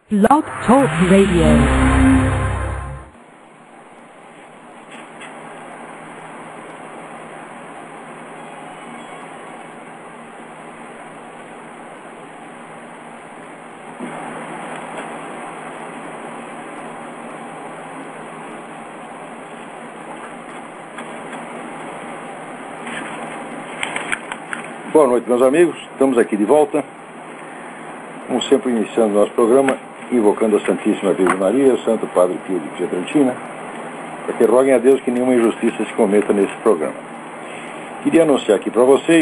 Blog Talk Radio. Boa noite, meus amigos. Estamos aqui de volta. Como sempre, iniciando nosso programa, invocando a Santíssima Virgem Maria, o Santo Padre Pio de Pietrelcina, para que roguem a Deus que nenhuma injustiça se cometa nesse programa. Queria anunciar aqui para vocês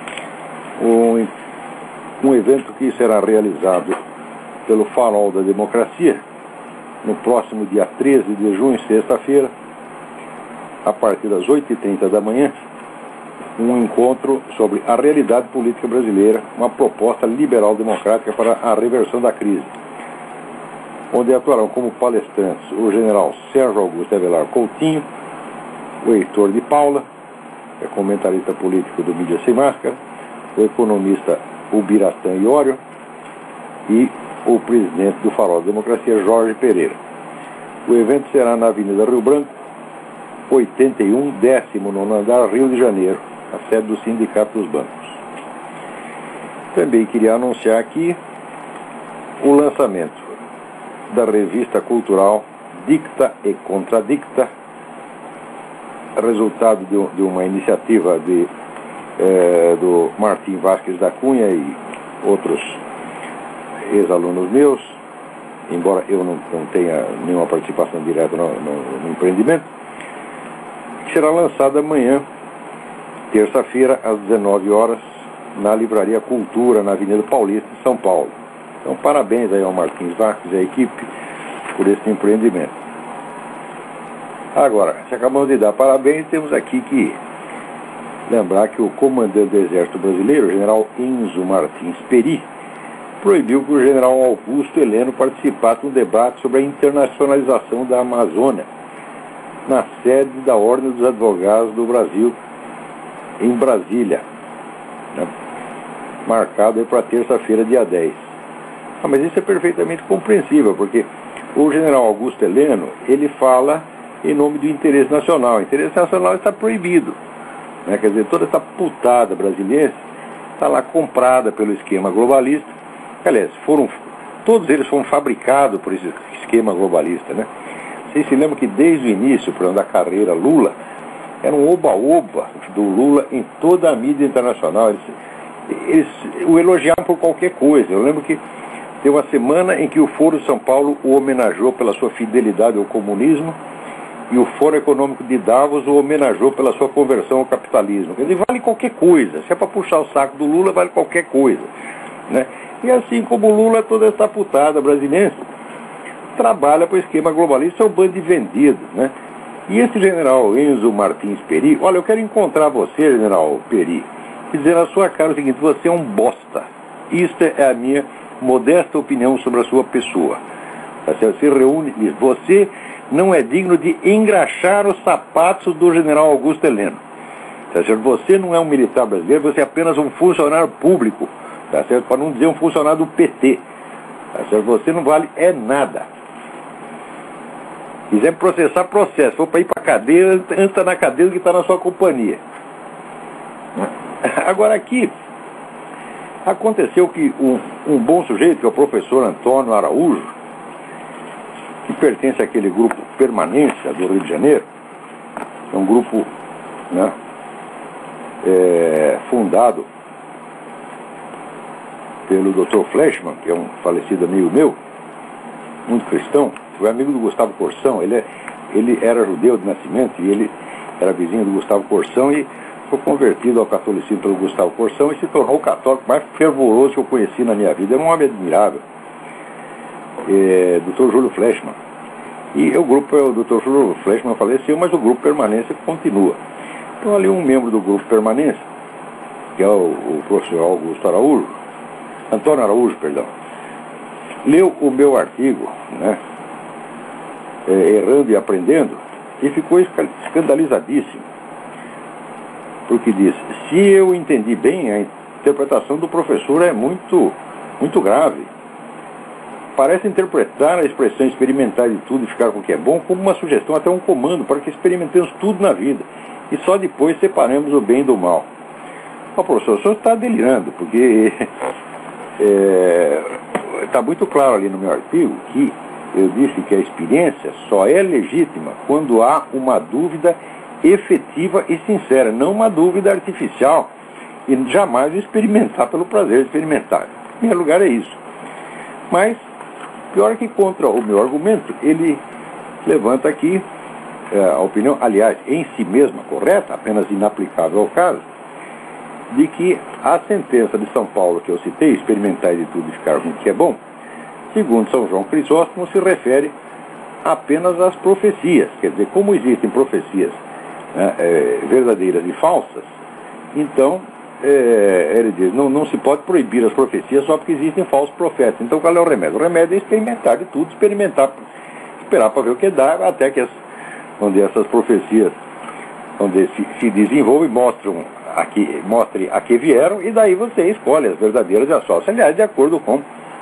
um evento que será realizado pelo Farol da Democracia no próximo dia 13 de junho, sexta-feira, a partir das 8h30 da manhã, um encontro sobre a realidade política brasileira, uma proposta liberal-democrática para a reversão da crise, onde atuarão como palestrantes o general Sérgio Augusto Avelar Coutinho, o Heitor de Paula, comentarista político do Mídia Sem Máscara, o economista Ubiratã Iório e o presidente do Farol da Democracia, Jorge Pereira. O evento será na Avenida Rio Branco, 81, 19º andar, Rio de Janeiro, a sede do Sindicato dos Bancos. Também queria anunciar aqui o lançamento da revista cultural Dicta e Contradicta, resultado de uma iniciativa do Martim Vasquez da Cunha e outros ex-alunos meus, embora eu não tenha nenhuma participação direta no empreendimento, que será lançada amanhã, terça-feira, às 19 horas, na Livraria Cultura, na Avenida Paulista, em São Paulo. Então, parabéns aí ao Martins Vasquez e à equipe por esse empreendimento. Agora, se acabamos de dar parabéns, temos aqui que lembrar que o comandante do Exército Brasileiro, o general Enzo Martins Peri, proibiu que o general Augusto Heleno participasse de um debate sobre a internacionalização da Amazônia, na sede da Ordem dos Advogados do Brasil, em Brasília, né? Marcado para terça-feira, dia 10. Mas isso é perfeitamente compreensível, porque o general Augusto Heleno, ele fala em nome do interesse nacional. O interesse nacional está proibido, né? Quer dizer, toda essa putada brasileira está lá comprada pelo esquema globalista. Aliás, todos eles foram fabricados por esse esquema globalista, né? Vocês se lembram que desde o início, por exemplo, da carreira Lula, era um oba-oba do Lula em toda a mídia internacional. Eles o elogiavam por qualquer coisa. Eu lembro que teve uma semana em que o Foro de São Paulo o homenageou pela sua fidelidade ao comunismo e o Fórum Econômico de Davos o homenageou pela sua conversão ao capitalismo. Quer dizer, vale qualquer coisa. Se é para puxar o saco do Lula, vale qualquer coisa, né? E assim como o Lula, toda essa putada brasileira trabalha para o esquema globalista, é um bando de vendidos, né? E esse general Enzo Martins Peri, olha, eu quero encontrar você, general Peri, e dizer na sua cara o seguinte: você é um bosta. Isto é a minha modesta opinião sobre a sua pessoa. Você reúne isso. Você não é digno de engraxar os sapatos do general Augusto Heleno. Tá certo? Você não é um militar brasileiro, você é apenas um funcionário público, tá certo? Para não dizer um funcionário do PT. Tá certo? Você não vale nada. Quiser processar, processo. For para ir para a cadeia, entra na cadeia que está na sua companhia. Agora aqui, aconteceu que um bom sujeito, que é o professor Antônio Araújo, que pertence àquele grupo Permanência do Rio de Janeiro, é um grupo, né, fundado pelo Dr. Fleischmann, que é um falecido amigo meu, muito cristão, foi amigo do Gustavo Corsão. Ele era judeu de nascimento e ele era vizinho do Gustavo Corsão e foi convertido ao catolicismo pelo Gustavo Corsão e se tornou o católico mais fervoroso que eu conheci na minha vida. Era um homem admirável, Dr. Júlio Fleischmann. E o Dr. Júlio Fleischmann faleceu, mas o grupo Permanência continua. Então ali um membro do grupo Permanência, que é o professor Antônio Araújo, leu o meu artigo, né, Errando e Aprendendo, e ficou escandalizadíssimo, porque diz: se eu entendi bem, a interpretação do professor é muito, muito grave. parece interpretar a expressão experimentar de tudo e ficar com o que é bom como uma sugestão, até um comando, para que experimentemos tudo na vida e só depois separemos o bem do mal. Ó, professor, o senhor está delirando, porque está muito claro ali no meu artigo que eu disse que a experiência só é legítima quando há uma dúvida efetiva e sincera, não uma dúvida artificial, e jamais experimentar pelo prazer de experimentar. Em primeiro lugar é isso. Mas, pior que contra o meu argumento, ele levanta aqui a opinião, aliás, em si mesma correta, apenas inaplicável ao caso, de que a sentença de São Paulo que eu citei, experimentar de tudo e ficar com o que é bom, segundo São João Crisóstomo, se refere apenas às profecias. Quer dizer, como existem profecias verdadeiras e falsas, então ele diz, não se pode proibir as profecias só porque existem falsos profetas. Então qual é o remédio? O remédio é experimentar de tudo, esperar para ver o que dá, até que essas profecias se desenvolvem e mostrem a que vieram, e daí você escolhe as verdadeiras e as falsas. Aliás, de acordo com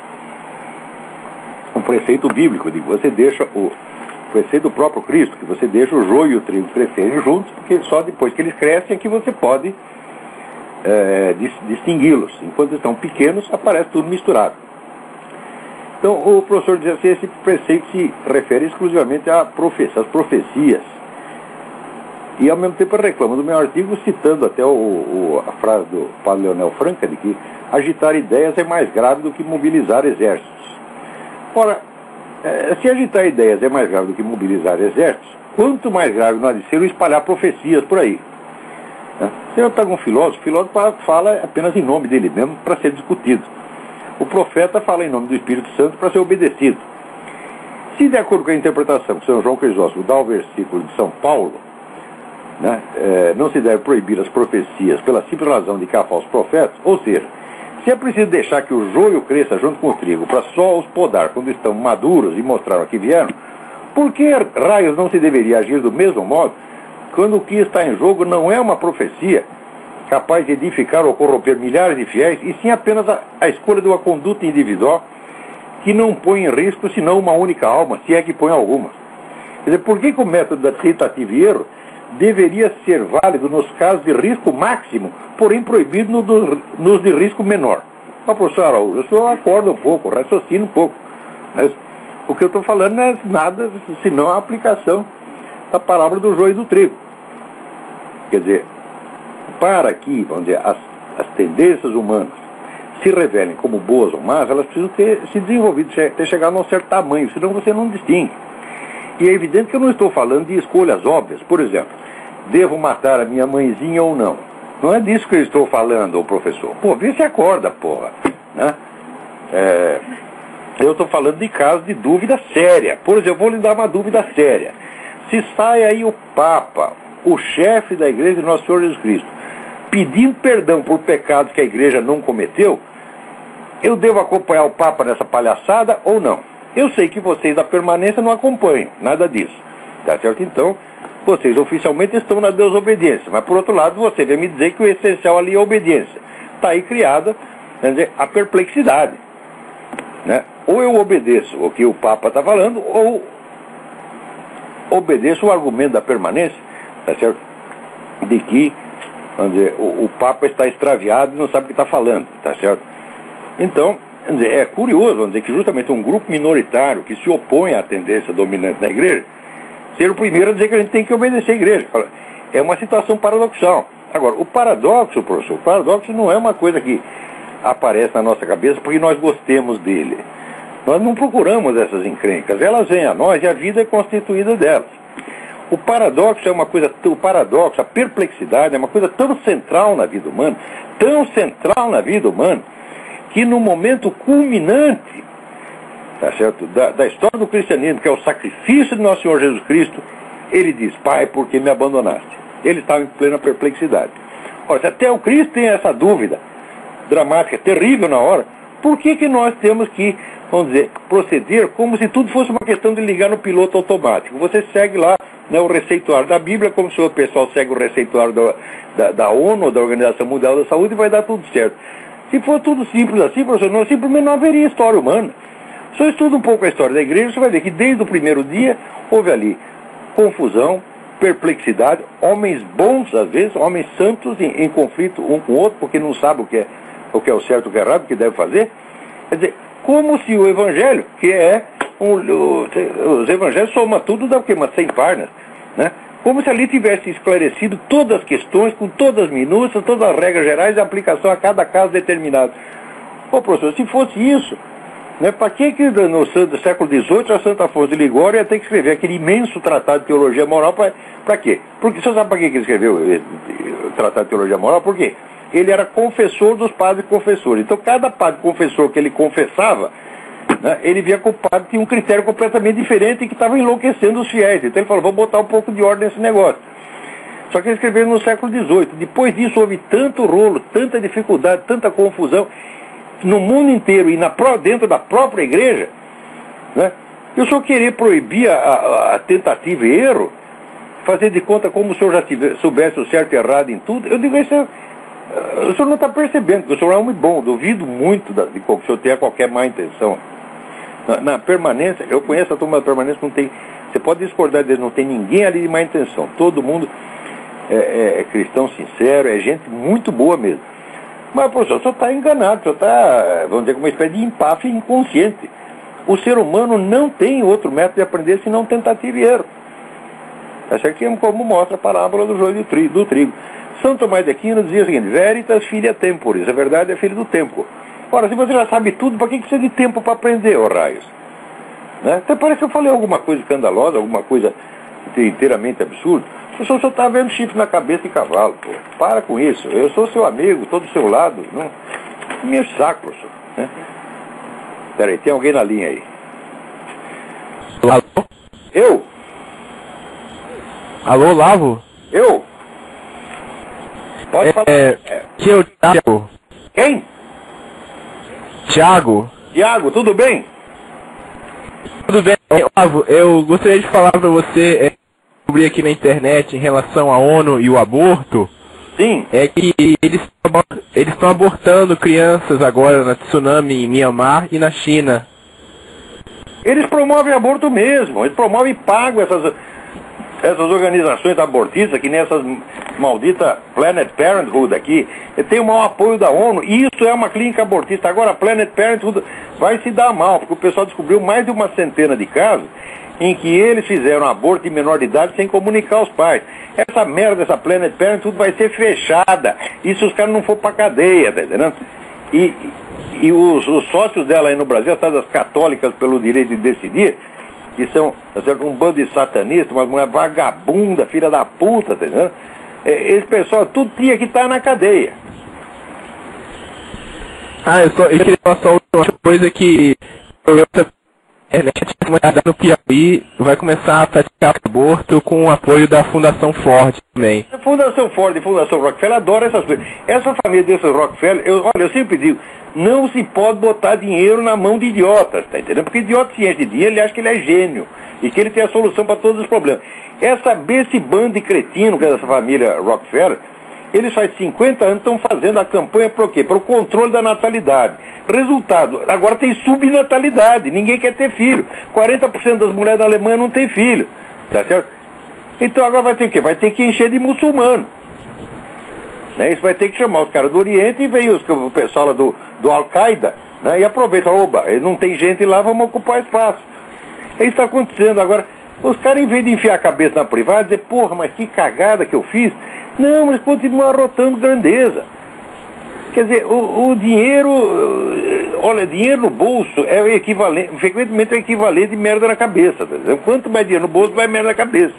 um preceito bíblico, de que você deixa o preceito do próprio Cristo, que você deixa o joio e o trigo crescerem juntos, porque só depois que eles crescem é que você pode distingui-los. Enquanto estão pequenos, aparece tudo misturado. Então, o professor diz assim, esse preceito se refere exclusivamente às profecias. E, ao mesmo tempo, reclama do meu artigo, citando até a frase do padre Leonel Franca, de que agitar ideias é mais grave do que mobilizar exércitos. Ora, se agitar ideias é mais grave do que mobilizar exércitos, quanto mais grave não há de ser o espalhar profecias por aí. Você pega um filósofo, o filósofo fala apenas em nome dele mesmo para ser discutido. O profeta fala em nome do Espírito Santo para ser obedecido. Se, de acordo com a interpretação que São João Crisóstomo dá ao versículo de São Paulo, não se deve proibir as profecias pela simples razão de que há falsos profetas, ou seja, se é preciso deixar que o joio cresça junto com o trigo para só os podar quando estão maduros e mostrar o que vieram, por que raios não se deveria agir do mesmo modo quando o que está em jogo não é uma profecia capaz de edificar ou corromper milhares de fiéis, e sim apenas a escolha de uma conduta individual que não põe em risco senão uma única alma, se é que põe algumas? Quer dizer, por que o método da tentativa e erro deveria ser válido nos casos de risco máximo, porém proibido nos de risco menor? Professor Araújo, eu só acordo um pouco, raciocino um pouco. Mas o que eu estou falando não é nada senão a aplicação da palavra do joio e do trigo. Quer dizer, para que, vamos dizer, as tendências humanas se revelem como boas ou más, elas precisam ter se desenvolvido, ter chegado a um certo tamanho, senão você não distingue. E é evidente que eu não estou falando de escolhas óbvias. Por exemplo, devo matar a minha mãezinha ou não? Não é disso que eu estou falando, professor. Pô, vê se acorda, porra. Né? Eu estou falando de casos de dúvida séria. Por exemplo, eu vou lhe dar uma dúvida séria. Se sai aí o Papa, o chefe da Igreja de Nosso Senhor Jesus Cristo, pedindo perdão por pecados que a Igreja não cometeu, eu devo acompanhar o Papa nessa palhaçada ou não? Eu sei que vocês da permanência não acompanham, nada disso. Tá certo? Então, vocês oficialmente estão na desobediência. Mas, por outro lado, você vem me dizer que o essencial ali é a obediência. Está aí criada, quer dizer, a perplexidade. Né? Ou eu obedeço o que o Papa está falando, ou obedeço o argumento da permanência, tá certo? De que, vamos dizer, o Papa está extraviado e não sabe o que está falando, tá certo? Então, vamos dizer, é curioso, vamos dizer, que justamente um grupo minoritário que se opõe à tendência dominante da igreja, ser o primeiro a dizer que a gente tem que obedecer a igreja. É uma situação paradoxal. Agora, o paradoxo, professor, o paradoxo não é uma coisa que aparece na nossa cabeça porque nós gostemos dele. Nós não procuramos essas encrencas, elas vêm a nós e a vida é constituída delas. O paradoxo é uma coisa, a perplexidade é uma coisa tão central na vida humana, que no momento culminante, tá certo, da história do cristianismo, que é o sacrifício de Nosso Senhor Jesus Cristo, ele diz, Pai, por que me abandonaste? Ele estava em plena perplexidade. Ora, se até o Cristo tem essa dúvida dramática, terrível na hora, por que nós temos que, vamos dizer, proceder como se tudo fosse uma questão de ligar no piloto automático? Você segue lá, né, o receituário da Bíblia, como se o pessoal segue o receituário da ONU, da Organização Mundial da Saúde, e vai dar tudo certo. Se for tudo simples assim, professor, simplesmente não haveria história humana. Só estuda um pouco a história da igreja, você vai ver que desde o primeiro dia houve ali confusão, perplexidade, homens bons, às vezes, homens santos em conflito um com o outro, porque não sabem o que é o certo e o que é errado, o que deve fazer. Quer dizer, como se o evangelho, que é os evangelhos somam tudo, dá o quê? Umas 100 páginas, né? Como se ali tivesse esclarecido todas as questões, com todas as minúcias, todas as regras gerais e aplicação a cada caso determinado. Ô professor, se fosse isso, né, para que no século XVIII a Santa Afonso de Ligório ia ter que escrever aquele imenso tratado de teologia moral? Para quê? Porque você sabe para que ele escreveu o tratado de teologia moral? Por quê? Ele era confessor dos padres confessores. Então cada padre confessor que ele confessava, né, ele via que o padre tinha um critério completamente diferente e que estava enlouquecendo os fiéis. Então ele falou, vou botar um pouco de ordem nesse negócio. Só que ele escreveu no século XVIII. Depois disso houve tanto rolo, tanta dificuldade, tanta confusão no mundo inteiro e dentro da própria igreja, né? Eu só querer proibir a tentativa e erro, fazer de conta como o senhor já soubesse o certo e errado em tudo. Eu digo, o senhor não está percebendo que o senhor é um homem bom. Duvido muito de que o senhor tenha qualquer má intenção. Na permanência, eu conheço a turma da permanência, não tem, você pode discordar deles, não tem ninguém ali de má intenção. Todo mundo é cristão sincero, é gente muito boa mesmo. Mas, professor, o senhor está enganado, o senhor está, vamos dizer, com uma espécie de empáfia inconsciente. O ser humano não tem outro método de aprender senão tentativa e erro. Essa aqui é como mostra a parábola do joio do trigo. São Tomás de Aquino dizia o seguinte, veritas filia temporis, a verdade é filho do tempo. Ora, se você já sabe tudo, para que precisa de tempo para aprender, ô raios? Né? Até parece que eu falei alguma coisa escandalosa, alguma coisa inteiramente absurda. O senhor só está vendo chifre na cabeça de cavalo, pô. Para com isso. Eu sou seu amigo, estou do seu lado. Não me enche o saco, professor. Né? Peraí, tem alguém na linha aí. Alô? Eu? Alô, Lavo? Eu? Pode falar. Que é o Thiago. Quem? Thiago. Tiago, tudo bem? Tudo bem, Lavo? Eu gostaria de falar para você... descobri aqui na internet em relação à ONU e o aborto. Sim. É que eles estão abortando crianças agora na tsunami em Myanmar e na China. Eles promovem aborto mesmo. Eles promovem e pagam essas organizações abortistas, que nem essas malditas Planet Parenthood aqui. Tem o maior apoio da ONU. E isso é uma clínica abortista. Agora a Planet Parenthood vai se dar mal, porque o pessoal descobriu mais de uma centena de casos em que eles fizeram aborto de menor de idade sem comunicar aos pais. Essa merda, essa Planet Parenthood vai ser fechada. E se os caras não for pra cadeia, tá entendendo? E os sócios dela aí no Brasil, as católicas pelo direito de decidir, que são um bando de satanistas, uma mulher vagabunda, filha da puta, tá entendendo? Esse pessoal, tudo tinha que estar na cadeia. Eu queria falar só uma coisa que... no Piauí vai começar a praticar aborto com o apoio da Fundação Ford também. A Fundação Ford e a Fundação Rockefeller adoram essas coisas. Essa família desses Rockefeller, eu sempre digo, não se pode botar dinheiro na mão de idiotas, tá entendendo? Porque idiota se enche de dinheiro, ele acha que ele é gênio e que ele tem a solução para todos os problemas. Esse bando de cretino que é dessa família Rockefeller, eles faz 50 anos estão fazendo a campanha para o quê? Para o controle da natalidade. Resultado, agora tem subnatalidade, ninguém quer ter filho. 40% das mulheres da Alemanha não tem filho, tá certo? Então agora vai ter o quê? Vai ter que encher de muçulmano. Né? Isso vai ter que chamar os caras do Oriente e vem o pessoal lá do Al-Qaeda, né? E aproveita, oba, não tem gente lá, vamos ocupar espaço. Isso está acontecendo agora. Os caras, em vez de enfiar a cabeça na privada, dizer, porra, mas que cagada que eu fiz. Não, eles continuam arrotando grandeza. Quer dizer, o dinheiro, olha, dinheiro no bolso é o equivalente, frequentemente é o equivalente de merda na cabeça. Tá? Quanto mais dinheiro no bolso, mais merda na cabeça.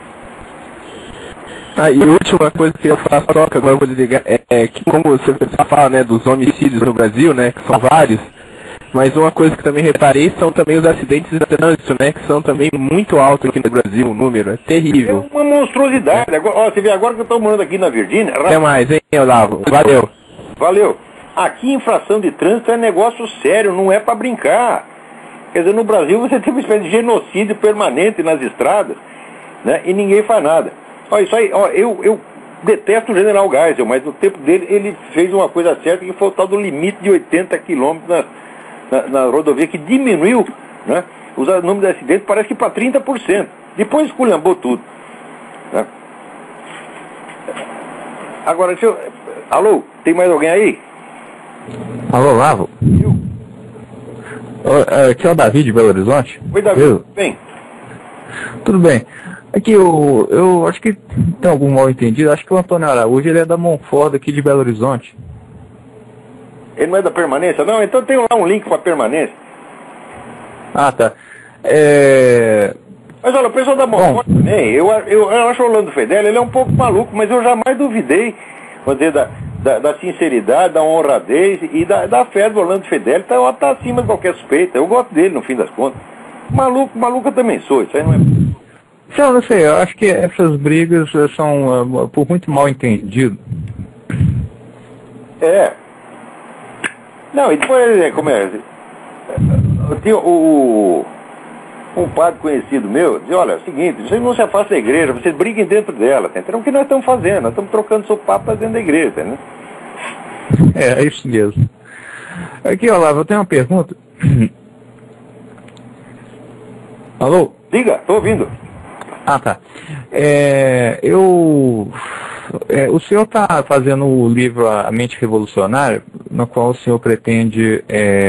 E a última coisa que eu faço, que agora eu vou desligar, é que como você fala, né, dos homicídios no Brasil, né, que são vários, mas uma coisa que também reparei são também os acidentes de trânsito, né, que são também muito altos aqui no Brasil, o número é terrível. É uma monstruosidade. Agora, ó, você vê agora que eu estou morando aqui na Virgínia... Até mais, hein, Olavo? Valeu. Valeu. Aqui infração de trânsito é negócio sério, não é para brincar. Quer dizer, no Brasil você tem uma espécie de genocídio permanente nas estradas, né, e ninguém faz nada. Olha, isso aí, ó, eu detesto o General Geisel, mas no tempo dele ele fez uma coisa certa, que foi o tal do limite de 80 km na rodovia, que diminuiu, né, o número de acidentes, parece que para 30%. Depois esculhambou tudo. Né? Agora, alô, tem mais alguém aí? Alô, Lavo? Aqui é o Davi de Belo Horizonte. Oi, Davi, tudo bem? Tudo bem. Aqui eu acho que tem algum mal entendido. Acho que o Antônio Araújo ele é da Monfort aqui de Belo Horizonte. Ele não é da Permanência? Não, então tem lá um link para Permanência. Ah, tá. Mas olha, o pessoal da Monfort também, eu acho o Orlando Fedeli, ele é um pouco maluco, mas eu jamais duvidei, vamos dizer, da sinceridade, da honradez e da fé do Orlando Fedeli, tá acima de qualquer suspeita. Eu gosto dele, no fim das contas. Maluco eu também sou, isso aí não é... Não sei, eu acho que essas brigas são por muito mal entendido. Não, e depois, como é? Eu tinha um padre conhecido meu, dizia, olha, é o seguinte, vocês não se afastam da igreja, vocês briguem dentro dela, tá entendendo? O que nós estamos fazendo? Nós estamos trocando sopapo dentro da igreja, né? É isso mesmo. Aqui, Olavo, eu tenho uma pergunta. Alô? Diga, estou ouvindo. Ah, tá. O senhor está fazendo o livro A Mente Revolucionária, no qual o senhor pretende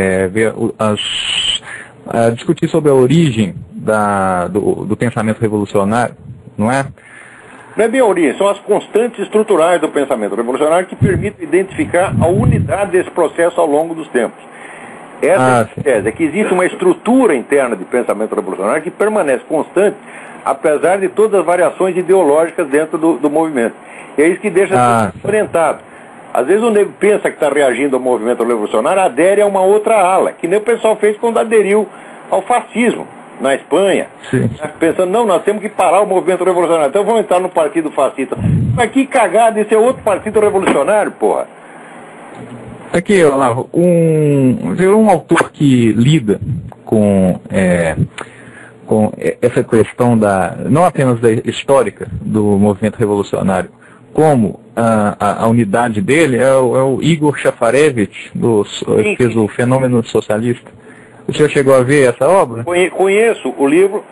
discutir sobre a origem do pensamento revolucionário, não é? Não é bem a origem, são as constantes estruturais do pensamento revolucionário que permitem identificar a unidade desse processo ao longo dos tempos. Essa é a tese, é que existe uma estrutura interna de pensamento revolucionário que permanece constante, apesar de todas as variações ideológicas dentro do movimento. E é isso que deixa orientado. Às vezes o nego pensa que está reagindo ao movimento revolucionário, adere a uma outra ala, que nem o pessoal fez quando aderiu ao fascismo na Espanha. Sim. Pensando, não, nós temos que parar o movimento revolucionário, então vamos entrar no partido fascista. Mas que cagada, esse é outro partido revolucionário, porra. Aqui, Olavo, um autor que lida com essa questão não apenas da histórica do movimento revolucionário, como a unidade dele é o Igor Shafarevich, que fez o Fenômeno Socialista. O senhor chegou a ver essa obra? Conheço o livro.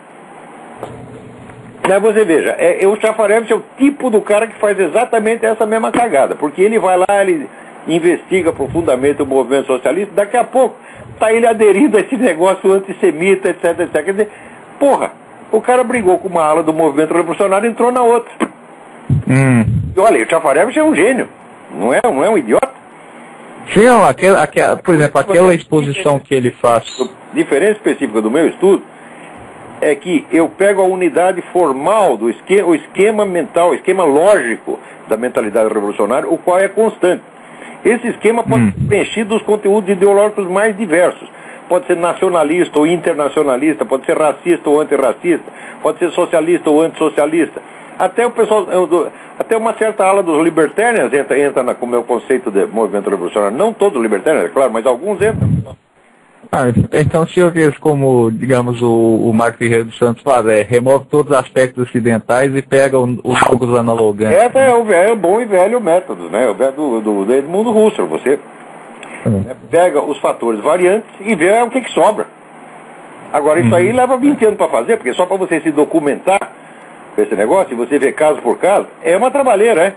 Mas você veja, o Shafarevich é o tipo do cara que faz exatamente essa mesma cagada, porque ele vai lá, ele investiga profundamente o movimento socialista, daqui a pouco está ele aderindo a esse negócio antissemita, etc, etc. Quer dizer, porra, o cara brigou com uma ala do movimento revolucionário e entrou na outra. E olha, o Shafarevich é um gênio, não é um idiota. Sim, por exemplo, aquela exposição que ele faz. A diferença específica do meu estudo é que eu pego a unidade formal do o esquema mental, o esquema lógico da mentalidade revolucionária, o qual é constante. Esse esquema pode ser preenchido dos conteúdos ideológicos mais diversos. Pode ser nacionalista ou internacionalista, pode ser racista ou antirracista, pode ser socialista ou antissocialista. Até o pessoal, até uma certa ala dos libertarians entra como é o conceito de movimento revolucionário. Não todos os libertarians, é claro, mas alguns entram. Então se eu vejo como, digamos, o Marco Ferreira dos Santos faz, remove todos os aspectos ocidentais e pega os jogos analogantes. É o bom e velho método, né? O velho do Edmundo Husserl. Você pega os fatores variantes e vê o que sobra. Agora, isso aí leva 20 anos para fazer, porque só para você se documentar com esse negócio, e você vê caso por caso, é uma trabalheira,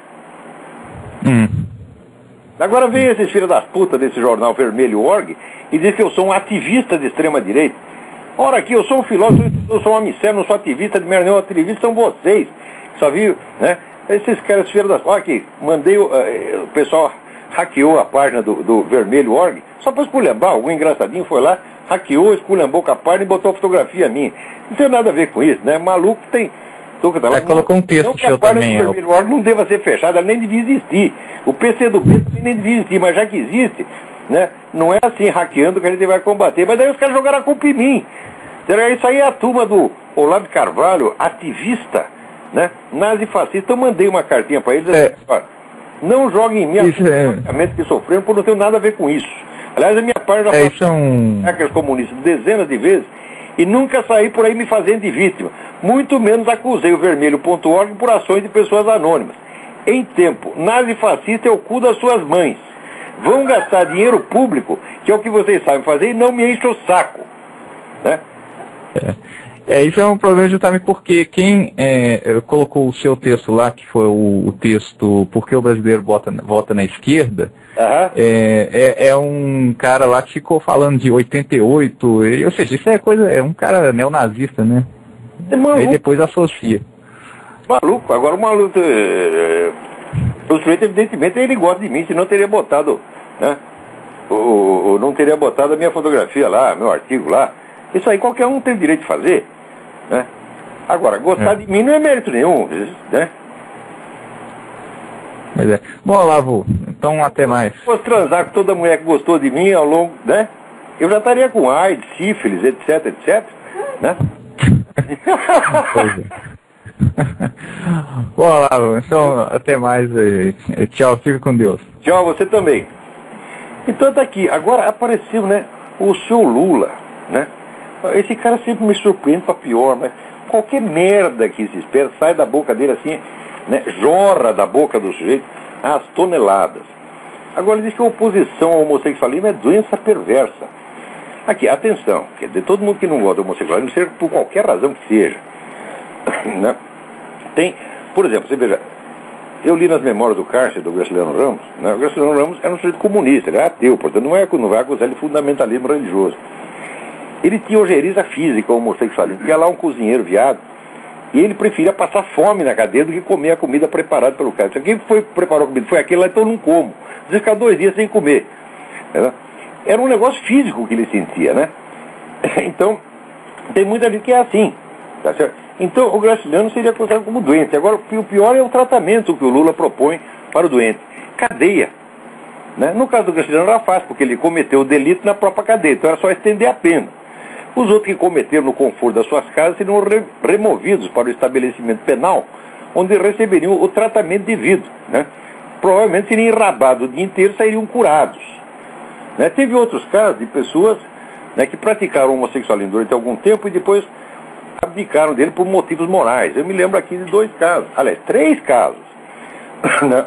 Agora vem esses filhos das putas desse jornal Vermelho Org e diz que eu sou um ativista de extrema-direita. Ora, aqui eu sou um filósofo, eu sou um amissério, não sou ativista de merda nenhuma, ativista são vocês. Só viu, né? Esses caras, filhos das... Olha aqui, mandei, o pessoal hackeou a página do Vermelho Org, só para esculhambar, algum engraçadinho foi lá, hackeou, esculhambou com a página e botou a fotografia minha. Não tem nada a ver com isso, né? Maluco tem... colocou um texto seu também. O Vermelho Org não deva ser fechado, ela nem devia existir. O PC do B nem devia existir, mas já que existe, né? Não é assim, hackeando que a gente vai combater. Mas daí os caras jogaram a culpa em mim. Isso aí é a turma do Olavo de Carvalho, ativista, né? Nazifascista. Eu mandei uma cartinha para eles, não joguem em mim absolutamente que sofreram, porque não tem nada a ver com isso. Aliás, a minha parte já foi hackers comunistas dezenas de vezes e nunca saí por aí me fazendo de vítima. Muito menos acusei o Vermelho.org por ações de pessoas anônimas. Em tempo, nazifascista é o cu das suas mães. Vão gastar dinheiro público, que é o que vocês sabem fazer, e não me enchem o saco. Né? Isso é um problema justamente porque quem colocou o seu texto lá, que foi o texto Por que o brasileiro vota na esquerda, é um cara lá que ficou falando de 88, ou seja, isso é um cara neonazista, né? Aí depois associa. Maluco, agora o maluco... O sujeito, evidentemente, ele gosta de mim, senão teria botado, né? Não teria botado a minha fotografia lá, meu artigo lá. Isso aí qualquer um tem o direito de fazer, né? Agora, gostar de mim não é mérito nenhum, né? Mas Bom, Olavo, então até mais. Se fosse transar com toda mulher que gostou de mim ao longo, né? Eu já estaria com AIDS, sífilis, etc, né? Pois é. Bom, Olavo, então até mais. Tchau, fica com Deus. Tchau, você também. Então tá aqui, agora apareceu, né, o seu Lula, né? Esse cara sempre me surpreende pra pior, mas qualquer merda que se espera sai da boca dele assim, né, jorra da boca do sujeito às toneladas. Agora ele diz que a oposição ao homossexualismo é doença perversa. Aqui, atenção, quer dizer, todo mundo que não gosta do homossexualismo, seja por qualquer razão que seja, né? Tem, por exemplo, você veja, eu li nas memórias do cárcere do Graciliano Ramos, né? O Graciliano Ramos era um sujeito comunista, ele era ateu, portanto não vai acusar ele de fundamentalismo religioso. Ele tinha ojeriza física ao homossexualismo, ia lá um cozinheiro viado, e ele preferia passar fome na cadeia do que comer a comida preparada pelo cara. Quem preparou a comida foi aquele lá, então eu não como. Você ficar 2 dias sem comer. Né? Era um negócio físico que ele sentia, né? Então, tem muita gente que é assim, tá certo? Então, o Graciliano seria considerado como doente. Agora, o pior é o tratamento que o Lula propõe para o doente. Cadeia. Né? No caso do Graciliano era fácil, porque ele cometeu o delito na própria cadeia. Então, era só estender a pena. Os outros que cometeram no conforto das suas casas seriam removidos para o estabelecimento penal, onde receberiam o tratamento devido. Né? Provavelmente seriam enrabados o dia inteiro e sairiam curados. Né? Teve outros casos de pessoas, né, que praticaram homossexualismo durante algum tempo e depois abdicaram dele por motivos morais. Eu me lembro aqui de 2 casos, aliás, 3 casos. Né?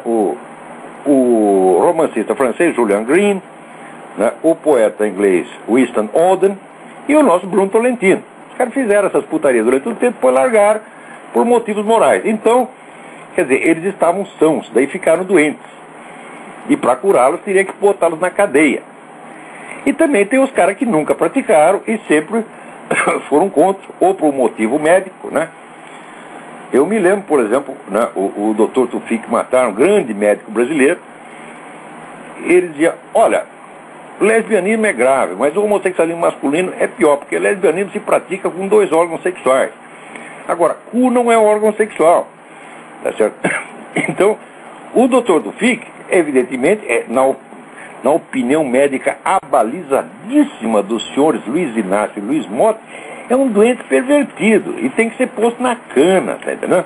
O romancista francês Julian Green, né? O poeta inglês Winston Auden e o nosso Bruno Tolentino. Os caras fizeram essas putarias durante um tempo, depois largaram por motivos morais. Então, quer dizer, eles estavam sãos, daí ficaram doentes. E para curá-los, teria que botá-los na cadeia. E também tem os caras que nunca praticaram e sempre foram contra, ou por um motivo médico, né? Eu me lembro, por exemplo, né, o Dr. Tufik Matar, um grande médico brasileiro, ele dizia, olha, lesbianismo é grave, mas o homossexualismo masculino é pior, porque lesbianismo se pratica com 2 órgãos sexuais. Agora, cu não é um órgão sexual, tá certo? Então, o Dr. Tufik, evidentemente, na opinião médica abalizadíssima dos senhores Luiz Inácio e Luiz Mota, é um doente pervertido e tem que ser posto na cana, tá entendendo?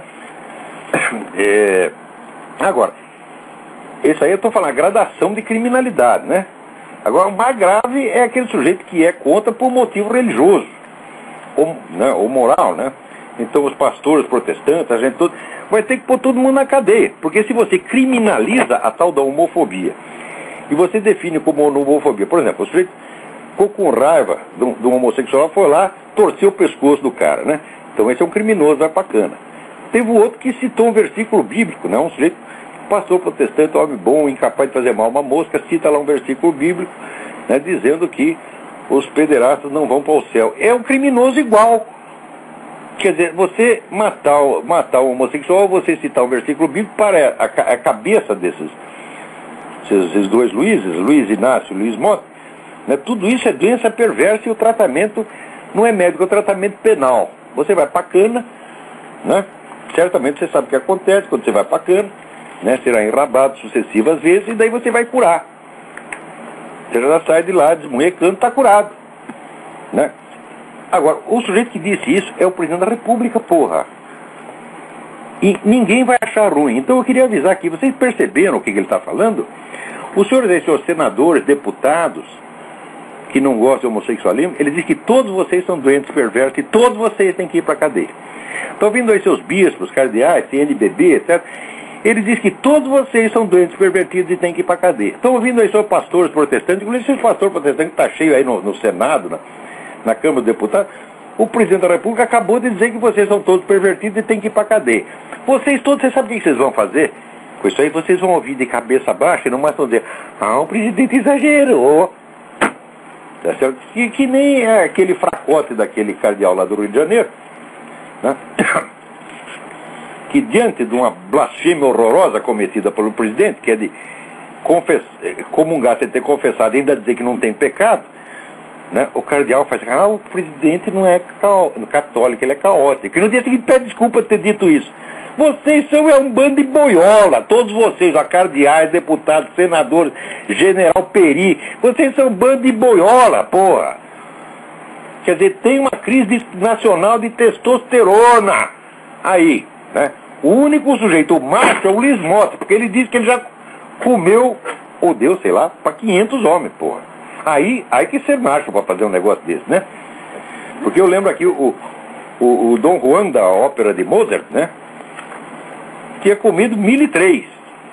Agora, isso aí eu estou falando, a gradação de criminalidade, né? Agora, o mais grave é aquele sujeito que é contra por motivo religioso, ou moral, né? Então, os pastores protestantes, a gente todo, vai ter que pôr todo mundo na cadeia, porque se você criminaliza a tal da homofobia, e você define como homofobia, por exemplo, o sujeito ficou com raiva do homossexual, foi lá, torceu o pescoço do cara, né? Então esse é um criminoso, vai pra cana. Teve o outro que citou um versículo bíblico, né? Um sujeito pastor protestante, homem bom, incapaz de fazer mal a uma mosca, cita lá um versículo bíblico, né, dizendo que os pederastas não vão para o céu. É um criminoso igual. Quer dizer, você matar o homossexual, você citar um versículo bíblico para a cabeça esses 2 Luizes, Luiz Inácio e Luiz Mota, né, tudo isso é doença perversa e o tratamento não é médico, é o tratamento penal. Você vai para a cana, né, certamente você sabe o que acontece quando você vai para a cana, né, será enrabado sucessivas vezes e daí você vai curar. Você já sai de lá desmunhecando, está curado. Né? Agora, o sujeito que disse isso é o presidente da República, porra. E ninguém vai achar ruim. Então eu queria avisar aqui, vocês perceberam o que ele está falando? Os senhores senadores, deputados, que não gostam do homossexualismo, ele diz que todos vocês são doentes perversos e todos vocês têm que ir para a cadeia. Estão vindo aí seus bispos, cardeais, CNBB, etc. Ele diz que todos vocês são doentes pervertidos e têm que ir para a cadeia. Estão ouvindo aí sobre pastores protestantes, inclusive esse pastor protestante que está cheio aí no Senado, na Câmara dos Deputados. O presidente da República acabou de dizer que vocês são todos pervertidos e têm que ir para a cadeia. Vocês todos, vocês sabem o que vocês vão fazer? Com isso aí vocês vão ouvir de cabeça baixa e não mais vão dizer, o presidente exagerou. Tá certo? Que nem aquele fracote daquele cardeal lá do Rio de Janeiro, né? Que diante de uma blasfêmia horrorosa cometida pelo presidente, que é de comungar sem ter confessado e ainda dizer que não tem pecado, né? O cardeal faz assim, o presidente não é católico, ele é caótico. E no dia seguinte pede desculpa por ter dito isso. Vocês são um bando de boiola, todos vocês, cardeais, deputados, senadores, general Peri, vocês são um bando de boiola, porra. Quer dizer, tem uma crise nacional de testosterona aí, né? O único sujeito, o macho, é o Luiz Mota, porque ele diz que ele já comeu, ou deu, sei lá, para 500 homens, porra. Aí que ser macho para fazer um negócio desse, né? Porque eu lembro aqui o Dom Juan da ópera de Mozart, né? Tinha comido 1003.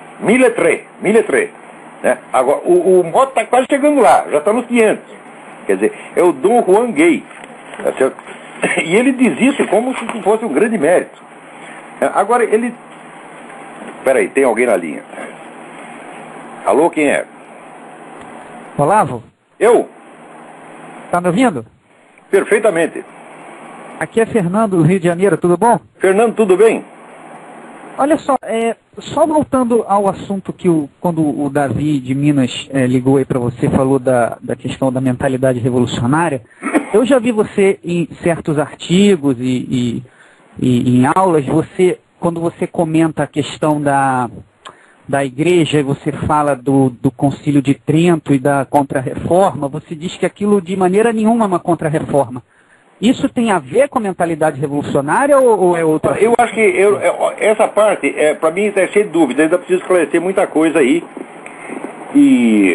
Né? Agora, o Mota está quase chegando lá, já está nos 500. Quer dizer, é o Dom Juan gay. Tá certo? E ele diz isso como se fosse um grande mérito. Agora, ele... Peraí, tem alguém na linha. Alô, quem é? Olavo? Eu? Tá me ouvindo? Perfeitamente. Aqui é Fernando, do Rio de Janeiro, tudo bom? Fernando, tudo bem? Olha só, só voltando ao assunto que quando o Davi de Minas ligou aí para você, falou da questão da mentalidade revolucionária, eu já vi você em certos artigos e em aulas, quando você comenta a questão da igreja, e você fala do Concílio de Trento e da Contra-Reforma, você diz que aquilo de maneira nenhuma é uma Contra-Reforma. Isso tem a ver com a mentalidade revolucionária ou é outra? Eu acho que essa parte, para mim, está cheia de dúvidas. Ainda preciso esclarecer muita coisa aí. E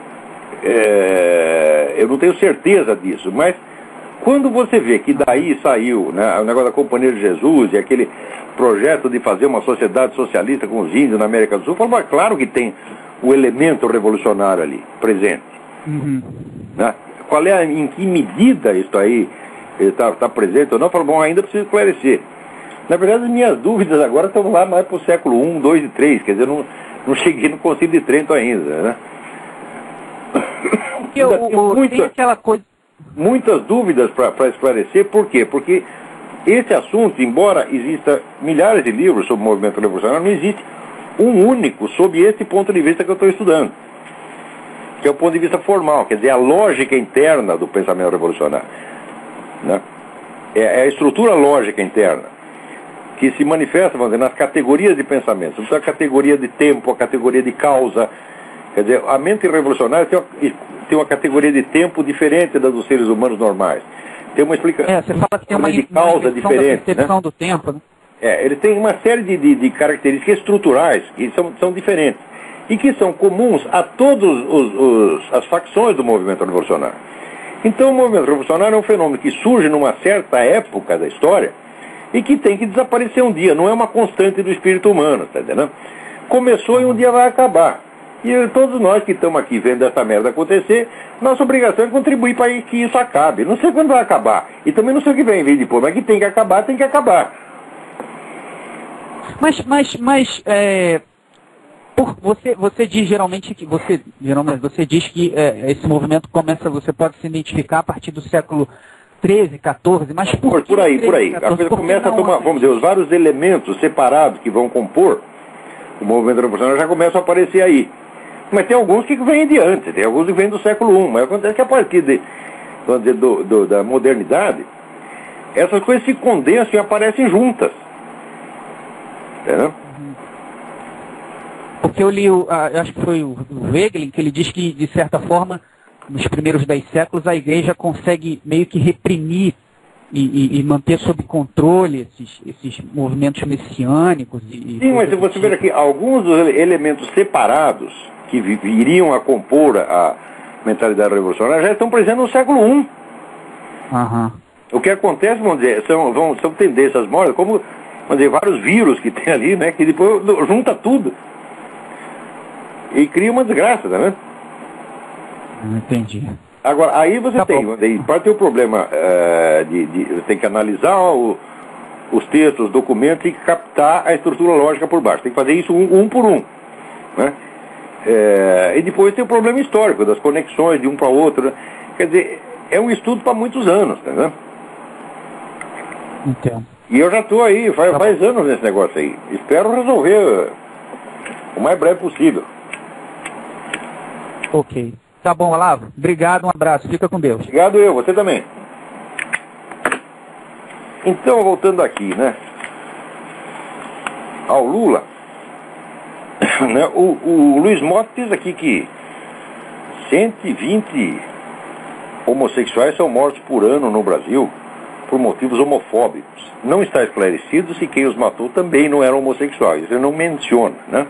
eu não tenho certeza disso. Mas quando você vê que daí saiu, né, o negócio da Companhia de Jesus e aquele projeto de fazer uma sociedade socialista com os índios na América do Sul, fala, claro que tem o elemento revolucionário ali, presente. Uhum. Né? Em que medida isso aí está presente ou não? Falo, bom, ainda preciso esclarecer. Na verdade, as minhas dúvidas agora estão lá mais para o século I, II e III, quer dizer, não cheguei no Concílio de Trento ainda, né? Porque tem aquela coisa... Muitas dúvidas para esclarecer, por quê? Porque esse assunto, embora exista milhares de livros sobre o movimento revolucionário, não existe um único sob esse ponto de vista que eu estou estudando, que é o ponto de vista formal, quer dizer, a lógica interna do pensamento revolucionário. Né? É a estrutura lógica interna que se manifesta, vamos dizer, nas categorias de pensamento. Então, a categoria de tempo, a categoria de causa. Quer dizer, a mente revolucionária tem uma categoria de tempo diferente da dos seres humanos normais. Tem uma explicação. Você fala que tem uma de causa diferente, da percepção, né? do tempo, né? Ele tem uma série de características estruturais que são diferentes e que são comuns a todas as facções do movimento revolucionário. Então, o movimento revolucionário é um fenômeno que surge numa certa época da história e que tem que desaparecer um dia. Não é uma constante do espírito humano, tá entendendo? Começou e um dia vai acabar. E todos nós que estamos aqui vendo essa merda acontecer, nossa obrigação é contribuir para que isso acabe. Não sei quando vai acabar. E também não sei o que vem depois, mas que tem que acabar, tem que acabar. Mas você diz geralmente que você diz que esse movimento começa, você pode se identificar a partir do século 13, 14, mas por aí. 14, a coisa começa a tomar, vamos dizer, os vários elementos separados que vão compor o movimento revolucionário já começam a aparecer aí. Mas tem alguns que vêm de antes, tem alguns que vêm do século I, mas acontece que a partir vamos dizer, da modernidade, essas coisas se condensam e aparecem juntas. Entendeu? Porque eu li, acho que foi o Wegelin, que ele diz que, de certa forma, nos primeiros 10 séculos, a igreja consegue meio que reprimir e manter sob controle esses movimentos messiânicos. Sim, mas se você ver aqui, alguns dos elementos separados que viriam a compor a mentalidade revolucionária já estão presentes no século I. Uhum. O que acontece, vamos dizer, são tendências mortas, como vamos dizer, vários vírus que tem ali, né? Que depois junta tudo. E cria uma desgraça, tá vendo? Entendi. Agora, aí você pode ter o problema você tem que analisar os textos, os documentos e captar a estrutura lógica por baixo. Tem que fazer isso um por um, né? E depois tem o problema histórico, das conexões de um para o outro, né? Quer dizer, é um estudo para muitos anos, tá vendo? Entendo. E eu já estou aí, faz anos nesse negócio aí. Espero resolver o mais breve possível. Ok. Tá bom, Olavo. Obrigado, um abraço. Fica com Deus. Obrigado você também. Então, voltando aqui, né? Ao Lula, né? O Luiz Mota diz aqui que 120 homossexuais são mortos por ano no Brasil por motivos homofóbicos. Não está esclarecido se quem os matou também não eram homossexuais. Ele não menciona, né?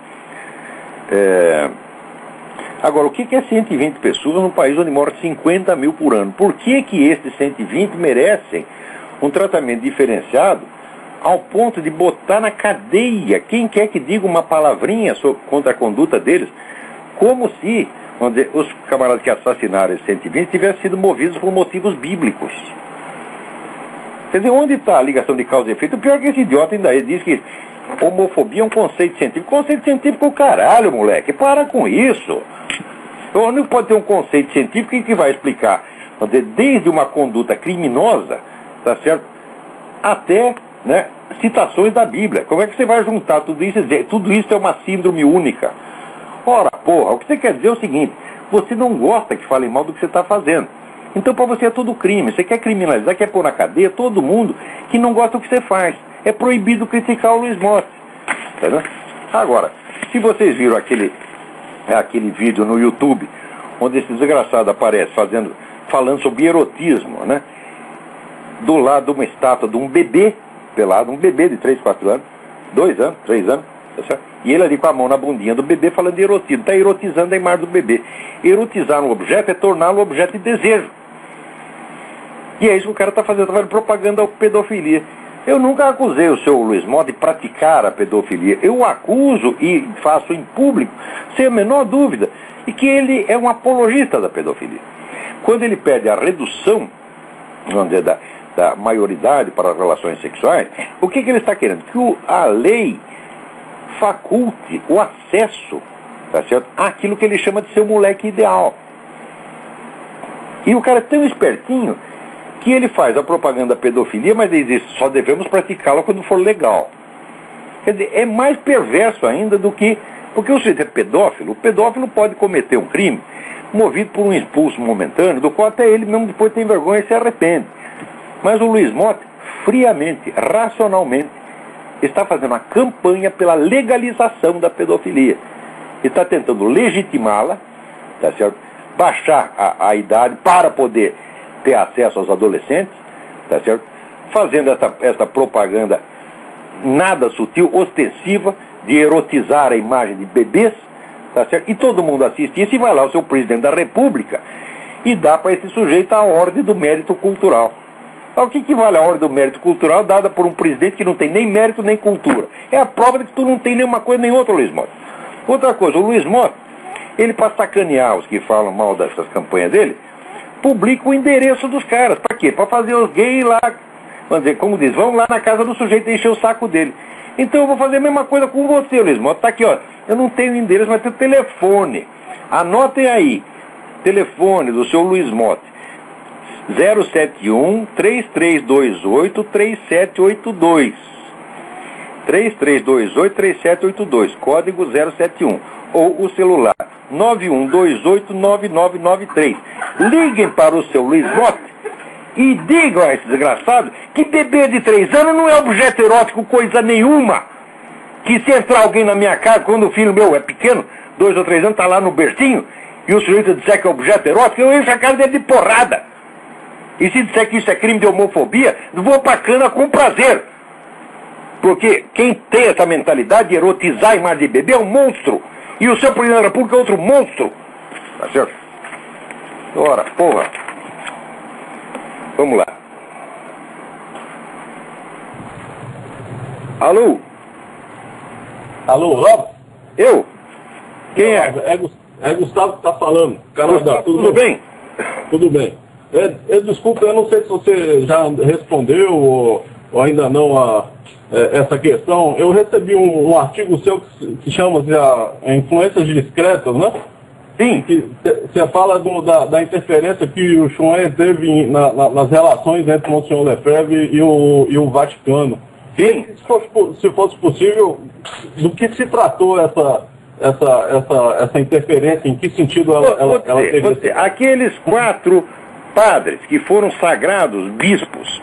Agora, o que é 120 pessoas num país onde morrem 50 mil por ano? Por que esses 120 merecem um tratamento diferenciado ao ponto de botar na cadeia quem quer que diga uma palavrinha contra a conduta deles, como se, vamos dizer, os camaradas que assassinaram esses 120 tivessem sido movidos por motivos bíblicos? Quer dizer, onde está a ligação de causa e efeito? O pior é que esse idiota ainda diz que homofobia é um conceito científico. Conceito científico é o caralho, moleque. Para com isso. Não pode ter um conceito científico que vai explicar, vamos dizer, desde uma conduta criminosa, tá certo? Até, né, citações da Bíblia. Como é que você vai juntar tudo isso e dizer tudo isso é uma síndrome única? Ora, porra, o que você quer dizer é o seguinte: você não gosta que falem mal do que você está fazendo. Então para você é tudo crime. Você quer criminalizar, quer pôr na cadeia todo mundo que não gosta do que você faz. É proibido criticar o Luiz Mota. Entendeu? Agora, se vocês viram aquele vídeo no YouTube, onde esse desgraçado aparece falando sobre erotismo, né? Do lado de uma estátua de um bebê pelado, um bebê de 3, 4 anos, 2 anos, 3 anos, tá certo? E ele ali com a mão na bundinha do bebê falando de erotismo, está erotizando a imagem do bebê. Erotizar um objeto é torná-lo objeto de desejo. E é isso que o cara está fazendo propaganda à pedofilia. Eu nunca acusei o seu Luiz Mota de praticar a pedofilia. Eu o acuso e faço em público, sem a menor dúvida, e que ele é um apologista da pedofilia. Quando ele pede a redução, vamos dizer, da maioridade para as relações sexuais, o que ele está querendo? Que a lei faculte o acesso, tá certo, àquilo que ele chama de seu moleque ideal. E o cara é tão espertinho que ele faz a propaganda da pedofilia, mas ele diz, só devemos praticá-la quando for legal. Quer dizer, é mais perverso ainda do que... Porque o sujeito é pedófilo, o pedófilo pode cometer um crime movido por um impulso momentâneo, do qual até ele mesmo depois tem vergonha e se arrepende. Mas o Luiz Mota, friamente, racionalmente, está fazendo uma campanha pela legalização da pedofilia. Está tentando legitimá-la, tá certo? Baixar a idade para poder ter acesso aos adolescentes, tá certo? Fazendo essa propaganda nada sutil, ostensiva, de erotizar a imagem de bebês, tá certo? E todo mundo assiste isso e vai lá o seu presidente da República e dá para esse sujeito a ordem do mérito cultural. O que vale a ordem do mérito cultural dada por um presidente que não tem nem mérito nem cultura? É a prova de que tu não tem nenhuma coisa nem outra, Luiz Mota. Outra coisa, o Luiz Mota, ele para sacanear os que falam mal dessas campanhas dele, publica o endereço dos caras. Para quê? Para fazer os gays lá, vamos dizer, como diz, vão lá na casa do sujeito e encher o saco dele. Então eu vou fazer a mesma coisa com você, Luiz Mota. Tá aqui, ó. Eu não tenho endereço, mas tenho telefone. Anotem aí. Telefone do seu Luiz Mota. 071-3328-3782. 3328-3782. Código 071. Ou o celular 9128-9993. Liguem para o seu Luiz Mota e digam a esse desgraçado que bebê de 3 anos não é objeto erótico coisa nenhuma. Que se entrar alguém na minha casa, quando o filho meu é pequeno, 2 ou 3 anos, está lá no bercinho, e o sujeito disser que é objeto erótico, eu encho a cara dele de porrada. E se disser que isso é crime de homofobia, vou pra cana com prazer. Porque quem tem essa mentalidade de erotizar a imagem de bebê é um monstro. E o seu presidente da República é outro monstro. Tá certo? Ora, porra. Vamos lá. Alô? Alô, Rob? Eu? Quem é? É Gustavo que está falando. Canadá, tudo bem? Tudo bem. Desculpa, eu não sei se você já respondeu ou ainda não essa questão. Eu recebi um artigo seu que chama-se Influências Discretas, né? Sim. Que você fala da interferência que o Chouin teve nas relações entre o Monsenhor Lefebvre e o Vaticano. Sim. Se fosse possível, do que se tratou essa interferência, em que sentido ela teve? Aqueles 4 padres que foram sagrados bispos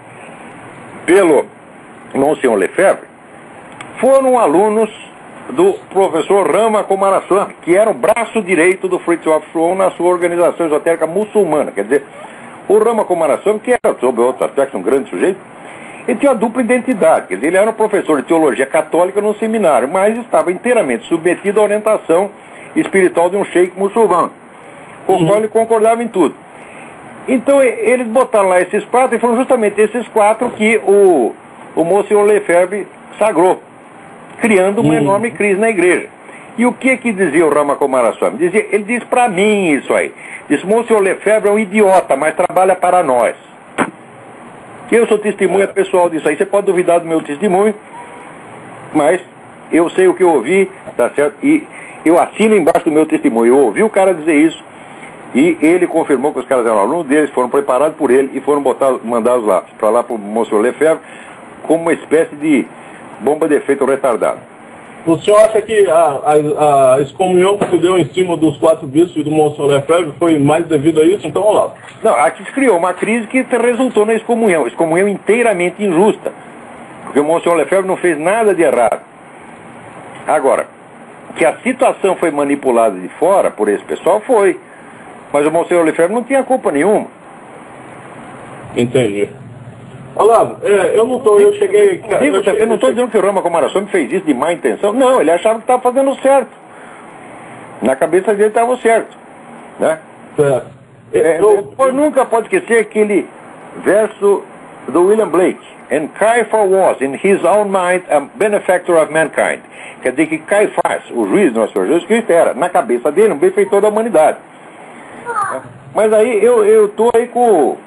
pelo Monsenhor Lefebvre foram alunos do professor Rama Komaraswamy, que era o braço direito do Fritjof Chouin na sua organização esotérica muçulmana. Quer dizer, o Rama Komaraswamy, que era, sob outro aspecto, um grande sujeito, ele tinha uma dupla identidade. Quer dizer, ele era um professor de teologia católica no seminário, mas estava inteiramente submetido à orientação espiritual de um sheik muçulmano, com o qual ele concordava em tudo. Então eles botaram lá esses 4, e foram justamente esses 4 que o Monsenhor Lefebvre sagrou, criando uma enorme crise na igreja. E o que dizia o Rama Komaraswamy? Ele diz para mim isso aí. Diz: Monsenhor Lefebvre é um idiota, mas trabalha para nós. Eu sou testemunha pessoal disso aí. Você pode duvidar do meu testemunho, mas eu sei o que eu ouvi, tá certo? E eu assino embaixo do meu testemunho. Eu ouvi o cara dizer isso, e ele confirmou que os caras eram alunos deles, foram preparados por ele e foram mandados lá para o Monsenhor Lefebvre como uma espécie de bomba de efeito retardado. O senhor acha que a excomunhão que se deu em cima dos 4 bispos e do Monsenhor Lefebvre foi mais devido a isso? Então, olá. Não, aqui se criou uma crise que resultou na excomunhão. Excomunhão inteiramente injusta, porque o Monsenhor Lefebvre não fez nada de errado. Agora, que a situação foi manipulada de fora por esse pessoal, foi. Mas o Monsenhor Lefebvre não tinha culpa nenhuma. Entendi. Olá, eu cheguei... Eu não estou dizendo que o Rama Komaraswamy fez isso de má intenção. Não, ele achava que estava fazendo certo. Na cabeça dele estava certo. Né? Nunca pode esquecer aquele verso do William Blake. And Caiaphas was, in his own mind, a benefactor of mankind. Quer dizer que Caifás, o juiz do nosso Senhor Jesus Cristo, era, na cabeça dele, um benfeitor da humanidade. Mas aí eu estou aí com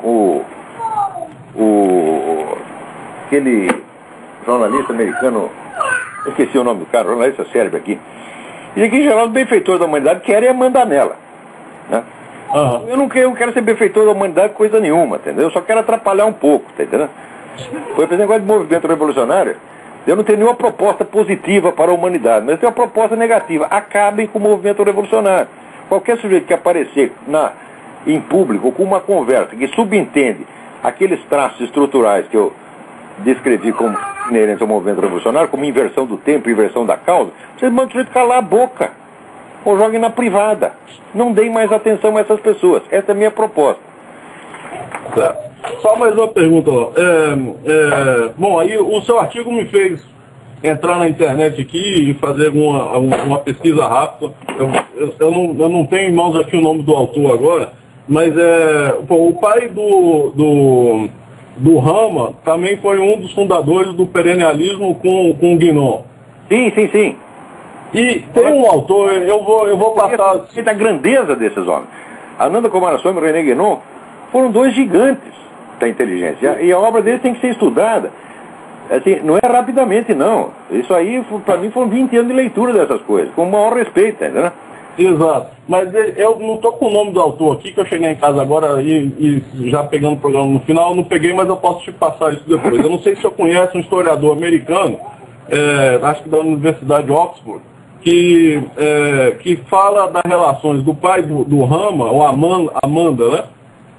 aquele jornalista americano, eu esqueci o nome do cara, jornalista cérebro aqui. Diz que, em geral, os benfeitores da humanidade querem mandar nela. Né? Eu não quero ser benfeitor da humanidade coisa nenhuma, entendeu? Eu só quero atrapalhar um pouco, tá entendendo? Por exemplo, negócio de movimento revolucionário, eu não tenho nenhuma proposta positiva para a humanidade, mas eu tenho uma proposta negativa. Acabem com o movimento revolucionário. Qualquer sujeito que aparecer em público com uma conversa que subentende aqueles traços estruturais que eu descrevi como inerentes ao movimento revolucionário, como inversão do tempo, inversão da causa, vocês mandam o sujeito calar a boca, ou joguem na privada. Não deem mais atenção a essas pessoas. Essa é a minha proposta. Tá. Só mais uma pergunta. Bom, aí o seu artigo me fez entrar na internet aqui e fazer uma pesquisa rápida. Eu não tenho em mãos aqui o nome do autor agora, mas o pai do Rama também foi um dos fundadores do perennialismo com o Guénon. Sim. E tem um autor, eu vou passar... A grandeza desses homens. Ananda Komaraswamy e René Guénon foram 2 gigantes da inteligência. E a obra deles tem que ser estudada. Assim, não é rapidamente, não. Isso aí, para mim, foram 20 anos de leitura dessas coisas, com o maior respeito, entendeu? Exato. Mas eu não estou com o nome do autor aqui, que eu cheguei em casa agora e já pegando o programa no final, eu não peguei, mas eu posso te passar isso depois. Eu não sei se você conhece um historiador americano, acho que da Universidade de Oxford, que fala das relações do pai do Rama, ou Amanda, né?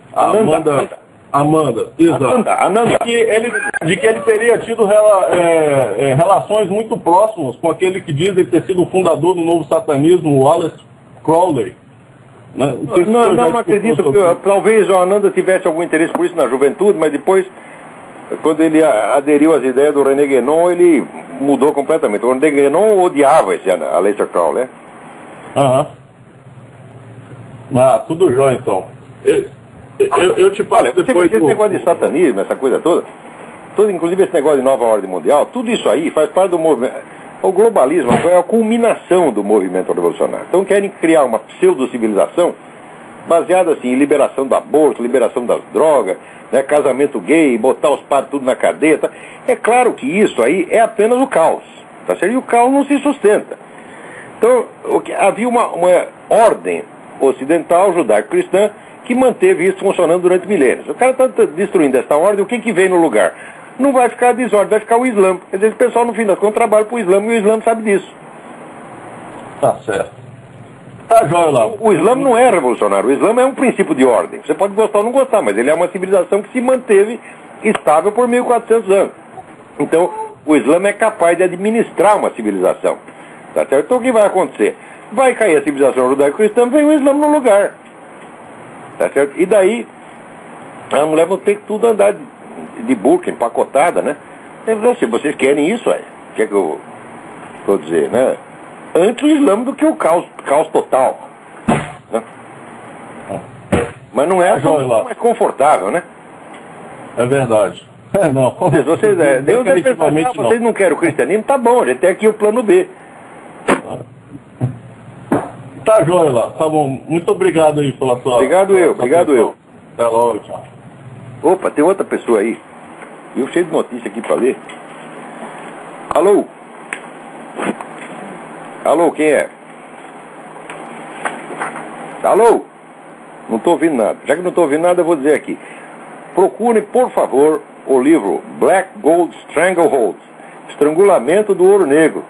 Amanda, exato. Ananda. De que ele teria tido relações muito próximas com aquele que diz ele ter sido o fundador do novo satanismo, o Wallace Crowley. Não acredito. Talvez o Ananda tivesse algum interesse por isso na juventude, mas depois, quando ele aderiu às ideias do René Guénon, ele mudou completamente. O René Guénon odiava esse Aleister Crowley, né? Tudo jóia, então. Eu te falo depois... Esse negócio de satanismo, essa coisa toda, Todo, inclusive esse negócio de nova ordem mundial, tudo isso aí faz parte do movimento. O globalismo é a culminação do movimento revolucionário. Então querem criar uma pseudo-civilização baseada assim, em liberação do aborto, liberação das drogas, né, casamento gay, botar os padres tudo na cadeia. Tá? É claro que isso aí é apenas o caos. Tá certo? E o caos não se sustenta. Então, havia uma ordem ocidental, judaico-cristã, que manteve isso funcionando durante milênios. O cara está destruindo essa ordem, o que vem no lugar? Não vai ficar a desordem, vai ficar o Islã. Quer dizer, o pessoal, no fim das contas, trabalha para o Islã, e o Islã sabe disso. Tá certo. Tá, joia lá. O Islã não é revolucionário, o Islã é um princípio de ordem. Você pode gostar ou não gostar, mas ele é uma civilização que se manteve estável por 1400 anos. Então, o Islã é capaz de administrar uma civilização. Tá certo? Então, o que vai acontecer? Vai cair a civilização judaico-cristã, vem o Islã no lugar. Tá certo? E daí, a mulher vai ter que tudo andar de burca, empacotada, né? Se vocês querem isso, o que é que eu vou dizer, né? Antes o Islã do que o caos total. Né? Mas não é só mais confortável, né? É verdade. Não. Vocês não querem o cristianismo? Tá bom, a gente tem aqui o plano B. Tá joia lá, tá bom. Muito obrigado aí pela sua... Obrigado eu. Até logo, tchau. Opa, tem outra pessoa aí. Eu cheio de notícia aqui pra ler. Alô? Alô, quem é? Alô? Não estou ouvindo nada. Já que não estou ouvindo nada, eu vou dizer aqui. Procure, por favor, o livro Black Gold Stranglehold, Estrangulamento do Ouro Negro.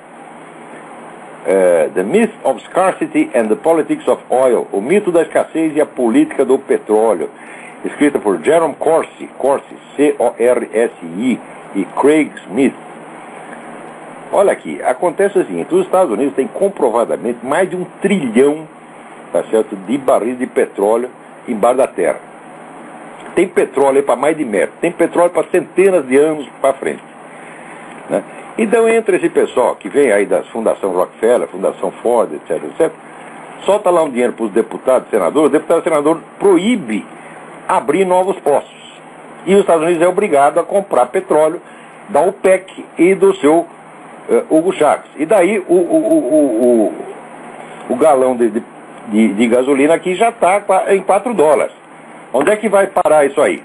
The Myth of Scarcity and the Politics of Oil, o mito da escassez e a política do petróleo, escrita por Jerome Corsi, C-O-R-S-I, e Craig Smith. Olha aqui, acontece o seguinte, os Estados Unidos têm comprovadamente mais de 1 trilhão, tá certo, de barris de petróleo embaixo da terra. Tem petróleo para mais de metro, tem petróleo para centenas de anos para frente. Né? Então, entre esse pessoal que vem aí da Fundação Rockefeller, Fundação Ford, etc., etc., solta lá um dinheiro para os deputados, senadores, o deputado e senador proíbe abrir novos poços. E os Estados Unidos é obrigado a comprar petróleo da OPEC e do seu Hugo Chávez. E daí o galão de gasolina aqui já está em $4. Onde é que vai parar isso aí?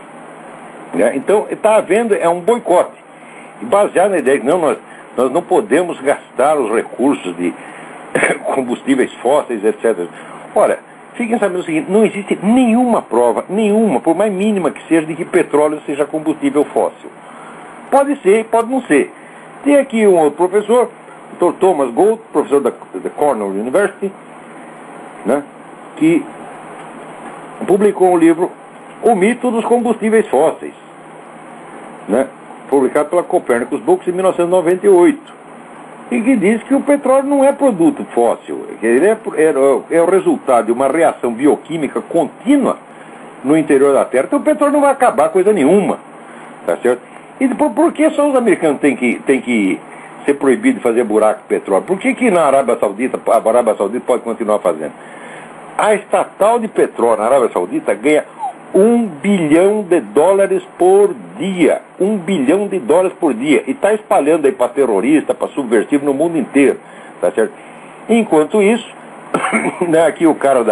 Né? Então, está havendo um boicote. Baseado na ideia que nós não podemos gastar os recursos de combustíveis fósseis, etc. Ora, fiquem sabendo o seguinte, não existe nenhuma prova, por mais mínima que seja, de que petróleo seja combustível fóssil. Pode ser, pode não ser. Tem aqui um outro professor, o Dr. Thomas Gold, professor da Cornell University, né, que publicou um livro, O Mito dos Combustíveis Fósseis, né, publicado pela Copernicus Books em 1998, e que diz que o petróleo não é produto fóssil, que ele é o resultado de uma reação bioquímica contínua no interior da Terra. Então o petróleo não vai acabar coisa nenhuma, tá certo? E por que só os americanos têm que ser proibidos de fazer buraco de petróleo? Por que na Arábia Saudita, a Arábia Saudita pode continuar fazendo? A estatal de petróleo na Arábia Saudita ganha $1 bilhão por dia. $1 bilhão por dia. E está espalhando aí para terrorista, para subversivo no mundo inteiro. Tá certo? Enquanto isso, né, aqui o cara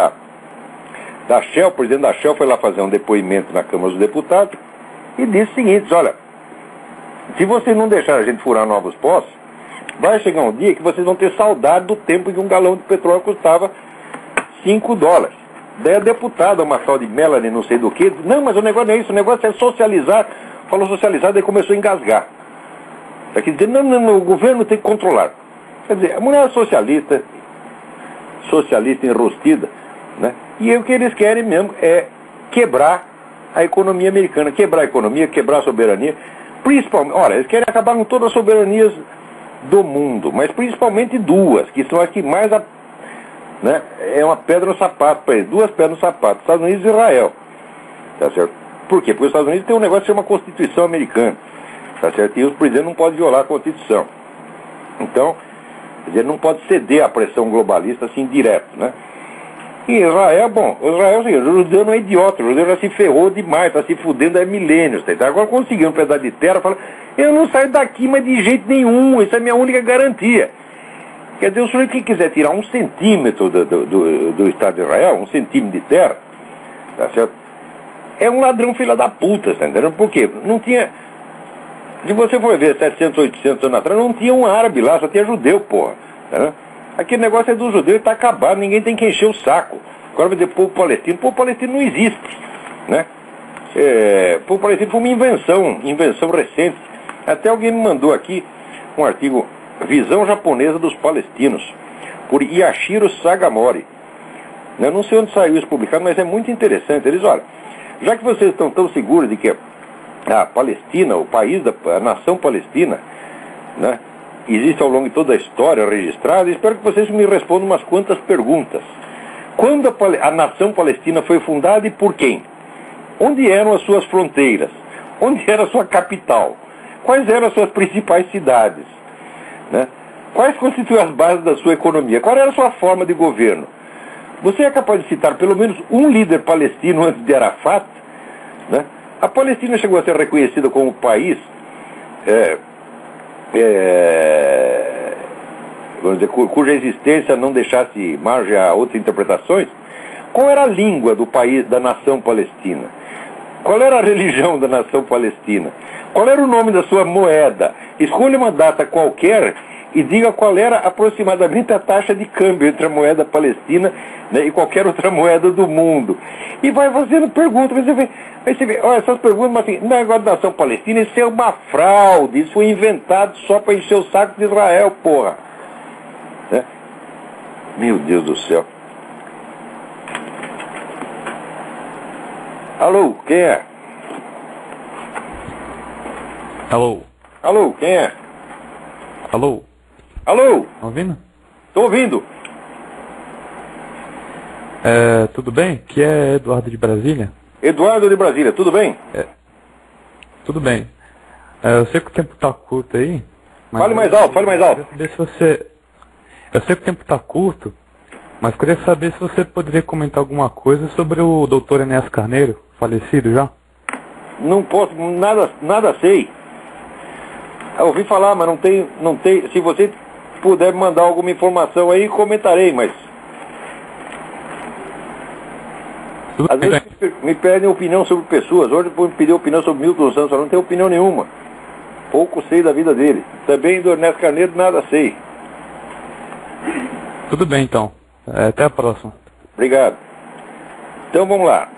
da Shell, o presidente da Shell foi lá fazer um depoimento na Câmara dos Deputados e disse o seguinte, olha, se vocês não deixarem a gente furar novos poços, vai chegar um dia que vocês vão ter saudade do tempo em que um galão de petróleo custava $5. Daí a deputada, uma tal de Melanie, não sei do que, não, mas o negócio não é isso, o negócio é socializar. Falou socializar, daí começou a engasgar. Tá quer dizer, não, o governo tem que controlar. Quer dizer, a mulher é socialista enrostida, né? E o que eles querem mesmo é quebrar a economia americana, quebrar a economia, quebrar a soberania. Principalmente, olha, eles querem acabar com todas as soberanias do mundo, mas principalmente duas, que são as que mais... né? É uma pedra no sapato para eles, 2 pedras no sapato, Estados Unidos e Israel, tá certo? Por quê? Porque os Estados Unidos tem um negócio que chama Constituição Americana, tá certo? E os presidentes não podem violar a Constituição. Então, quer dizer, não pode ceder à pressão globalista assim direto, né? E Israel, bom, Israel, assim, o judeu não é idiota, o judeu já se ferrou demais, está se fudendo há milênios. Tá? Agora conseguiu um pedaço de terra, fala, eu não saio daqui, mas de jeito nenhum, essa é a minha única garantia. Quer dizer, o sujeito que quiser tirar 1 centímetro do Estado de Israel, 1 centímetro de terra, tá certo? É um ladrão filha da puta, tá entendendo? Por quê? Não tinha... Se você for ver 700, 800 anos atrás, não tinha um árabe lá, só tinha judeu, porra. Tá? Aquele negócio é do judeu e tá acabado, ninguém tem que encher o saco. Agora vai dizer povo palestino não existe, né? Povo palestino foi uma invenção recente. Até alguém me mandou aqui um artigo, Visão Japonesa dos Palestinos, por Yashiro Sagamori. Eu não sei onde saiu isso publicado, mas é muito interessante. Eles, olha, já que vocês estão tão seguros de que a Palestina, o país, a nação palestina, né, existe ao longo de toda a história registrada, espero que vocês me respondam umas quantas perguntas. Quando a nação palestina foi fundada e por quem? Onde eram as suas fronteiras? Onde era a sua capital? Quais eram as suas principais cidades? Né? Quais constituem as bases da sua economia? Qual era a sua forma de governo? Você é capaz de citar pelo menos um líder palestino antes de Arafat? Né? A Palestina chegou a ser reconhecida como país, vamos dizer, cuja existência não deixasse margem a outras interpretações. Qual era a língua do país, da nação palestina? Qual era a religião da nação palestina? Qual era o nome da sua moeda? Escolha uma data qualquer e diga qual era aproximadamente a taxa de câmbio entre a moeda palestina, né, e qualquer outra moeda do mundo. E vai fazendo perguntas, você vê, olha, essas perguntas, mas assim, negócio da nação palestina, isso é uma fraude, isso foi inventado só para encher o saco de Israel, porra. Né? Meu Deus do céu. Alô, quem é? Alô? Alô, quem é? Alô? Alô? Tá ouvindo? Tô ouvindo. Tudo bem? Aqui é Eduardo de Brasília. Eduardo de Brasília, tudo bem? Tudo bem. Eu sei que o tempo tá curto aí. Mas fale mais alto, fale mais alto. Eu sei que o tempo tá curto, mas queria saber se você poderia comentar alguma coisa sobre o Dr. Enéas Carneiro, falecido já. Não posso, nada sei. Eu ouvi falar, mas não tem. Se você puder me mandar alguma informação aí, comentarei, mas... Às vezes me pedem opinião sobre pessoas. Hoje me pediu opinião sobre Milton Santos, eu não tenho opinião nenhuma. Pouco sei da vida dele. Também do Ernesto Carneiro, nada sei. Tudo bem, então. Até a próxima. Obrigado. Então vamos lá.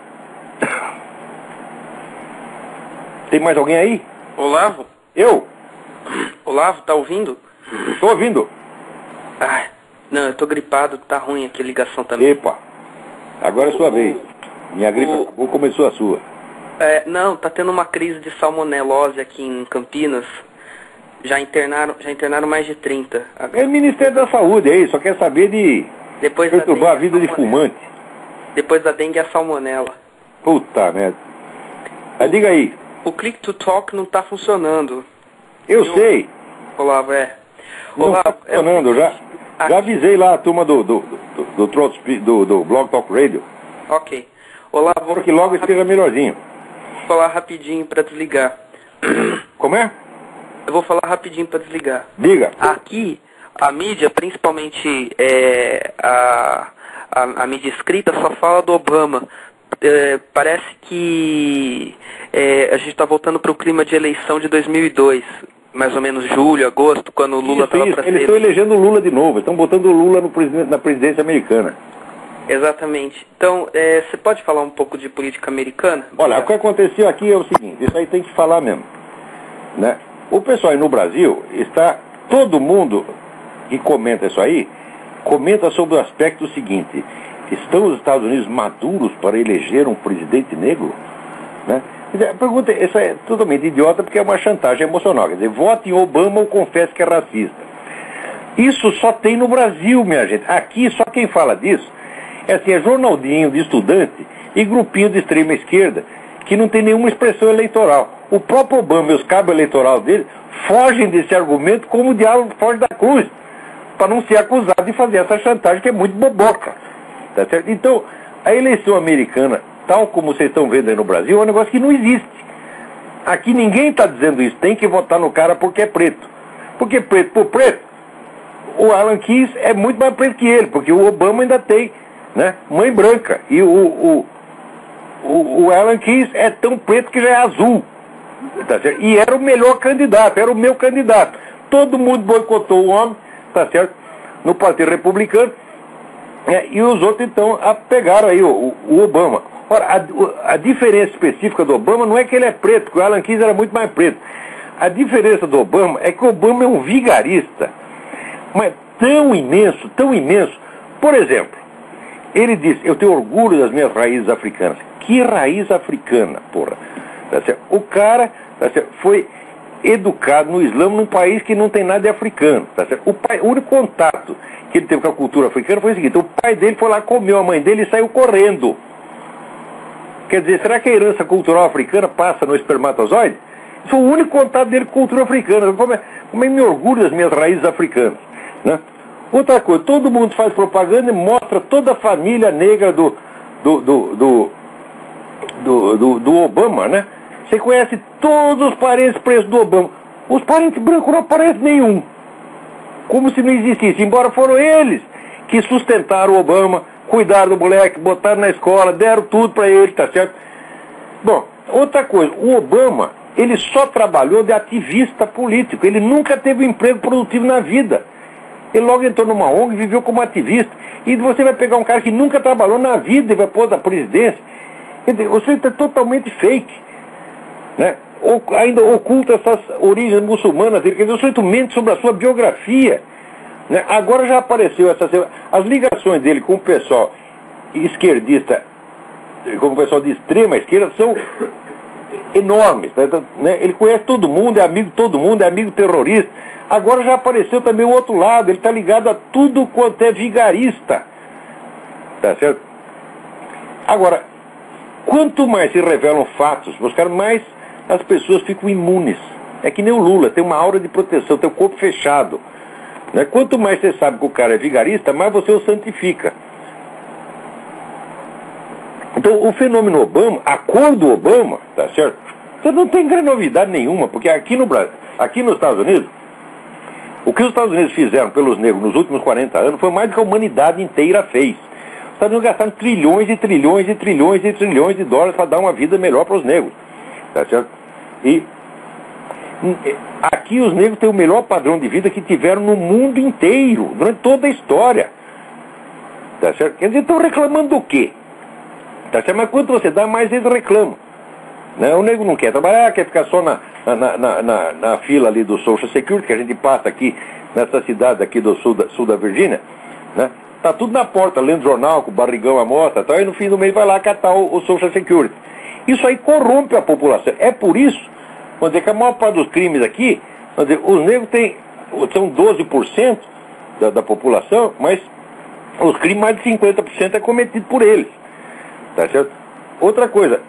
Tem mais alguém aí? Olavo? Eu? Olavo, tá ouvindo? Tô ouvindo. Ai, não, eu tô gripado, tá ruim aqui a ligação também. Epa, agora é sua vez. Minha gripe acabou, começou a sua. Não, tá tendo uma crise de salmonelose aqui em Campinas. Já internaram mais de 30. É o Ministério da Saúde aí, só quer saber de perturbar a vida de fumante. Depois da dengue, a salmonela. Puta merda. Mas diga aí. O Click to Talk não tá funcionando. Eu sei. Olavo, Não tá funcionando, já avisei lá a turma do Blog Talk Radio. Ok. Olavo, porque logo esteja melhorzinho. Vou falar rapidinho para desligar. Como é? Eu vou falar rapidinho para desligar. Diga. Aqui, a mídia, principalmente a mídia escrita, só fala do Obama. Parece que a gente está voltando para o clima de eleição de 2002, mais ou menos julho, agosto, quando o Lula estava para ser... Eles estão elegendo o Lula de novo, estão botando o Lula na presidência americana. Exatamente. Então, você pode falar um pouco de política americana? Olha, o que aconteceu aqui é o seguinte, isso aí tem que falar mesmo, né? O pessoal aí no Brasil todo mundo que comenta isso aí, comenta sobre o aspecto seguinte: estão os Estados Unidos maduros para eleger um presidente negro? Né? A pergunta essa é totalmente idiota, porque é uma chantagem emocional. Quer dizer, vote em Obama ou confesse que é racista. Isso só tem no Brasil, minha gente. Aqui só quem fala disso é jornaldinho de estudante e grupinho de extrema esquerda que não tem nenhuma expressão eleitoral. O próprio Obama e os cabos eleitorais dele fogem desse argumento como o diabo foge da cruz, para não ser acusado de fazer essa chantagem que é muito boboca. Tá certo? Então, a eleição americana, tal como vocês estão vendo aí no Brasil, é um negócio que não existe. Aqui ninguém está dizendo isso, tem que votar no cara porque é preto. Porque preto por preto, o Alan Keyes é muito mais preto que ele, porque o Obama ainda tem, né, mãe branca. E o Alan Keyes é tão preto que já é azul. Tá certo? E era o melhor candidato, era o meu candidato. Todo mundo boicotou o homem, tá certo? No Partido Republicano. E os outros, então, pegaram aí o Obama. Ora, a diferença específica do Obama não é que ele é preto, porque o Alan Keyes era muito mais preto. A diferença do Obama é que o Obama é um vigarista, mas tão imenso, tão imenso. Por exemplo, ele disse, eu tenho orgulho das minhas raízes africanas. Que raiz africana, porra? Tá certo? O cara, tá certo, foi educado no Islã num país que não tem nada de africano. Tá certo? O único contato que ele teve com a cultura africana foi o seguinte: o pai dele foi lá, comeu a mãe dele e saiu correndo. Quer dizer, será que a herança cultural africana passa no espermatozoide? Isso foi o único contato dele com a cultura africana. Como é me orgulho das minhas raízes africanas, né? Outra coisa, todo mundo faz propaganda e mostra toda a família negra do Obama, né? Você conhece todos os parentes pretos do Obama. Os parentes brancos não aparecem nenhum. Como se não existisse. Embora foram eles que sustentaram o Obama, cuidaram do moleque, botaram na escola, deram tudo para ele, tá certo? Bom, outra coisa, o Obama, ele só trabalhou de ativista político. Ele nunca teve um emprego produtivo na vida. Ele logo entrou numa ONG e viveu como ativista. E você vai pegar um cara que nunca trabalhou na vida e vai pôr da presidência. Você está totalmente fake, né? Ainda oculta essas origens muçulmanas dele. Quer dizer, o sujeito mente sobre a sua biografia, né? Agora já apareceu as ligações dele com o pessoal esquerdista, com o pessoal de extrema esquerda, são enormes, né? Ele conhece todo mundo, é amigo de todo mundo, é amigo terrorista. Agora já apareceu também o outro lado, ele está ligado a tudo quanto é vigarista, tá certo? Agora, quanto mais se revelam fatos, mais as pessoas ficam imunes. É que nem o Lula, tem uma aura de proteção, tem o corpo fechado, né? Quanto mais você sabe que o cara é vigarista, mais você o santifica. Então, o fenômeno Obama, a cor do Obama, tá certo? Você não tem grande novidade nenhuma, porque aqui no Brasil, aqui nos Estados Unidos, o que os Estados Unidos fizeram pelos negros nos últimos 40 anos foi mais do que a humanidade inteira fez. Os Estados Unidos gastaram trilhões e trilhões e trilhões e trilhões de dólares para dar uma vida melhor para os negros, tá certo? E aqui os negros têm o melhor padrão de vida que tiveram no mundo inteiro, durante toda a história, tá certo? Quer dizer, estão reclamando do quê? Tá certo? Mas quanto você dá, mais eles reclamam, né? O negro não quer trabalhar, quer ficar só na fila ali do Social Security, que a gente passa aqui nessa cidade aqui do sul da Virgínia, né? Tá tudo na porta, lendo jornal, com o barrigão à mostra, tá? E no fim do mês vai lá catar o Social Security. Isso aí corrompe a população. É por isso, vamos dizer, que a maior parte dos crimes aqui, vamos dizer, os negros são 12% da população, mas os crimes, mais de 50% é cometido por eles. Tá certo? Outra coisa,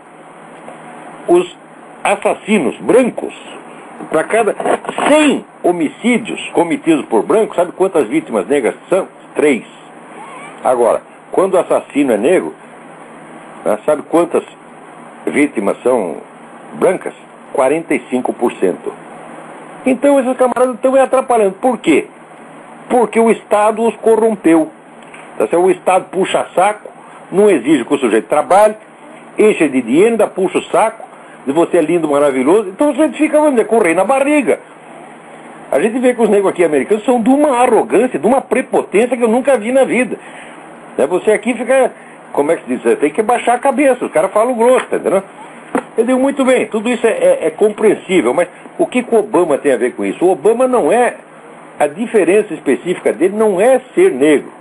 os assassinos brancos, para cada 100 homicídios cometidos por brancos, sabe quantas vítimas negras são? 3. Agora, quando o assassino é negro, né, sabe quantas vítimas são brancas? 45%. Então esses camaradas estão atrapalhando. Por quê? Porque o Estado os corrompeu. Tá certo? O Estado puxa saco, não exige que o sujeito trabalhe, enche de dinheiro, ainda puxa o saco, de você é lindo, maravilhoso, então o sujeito fica, vamos dizer, com o rei na barriga. A gente vê que os negros aqui americanos são de uma arrogância, de uma prepotência que eu nunca vi na vida. Você aqui fica, como é que se diz? Tem que baixar a cabeça, os caras falam grosso, entendeu? Eu digo, muito bem, tudo isso é compreensível, mas o que o Obama tem a ver com isso? O Obama não é, a diferença específica dele não é ser negro.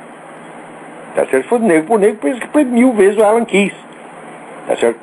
Tá certo? Se for negro por negro, pensa que foi 1000 vezes o Alan Keyes. Tá certo?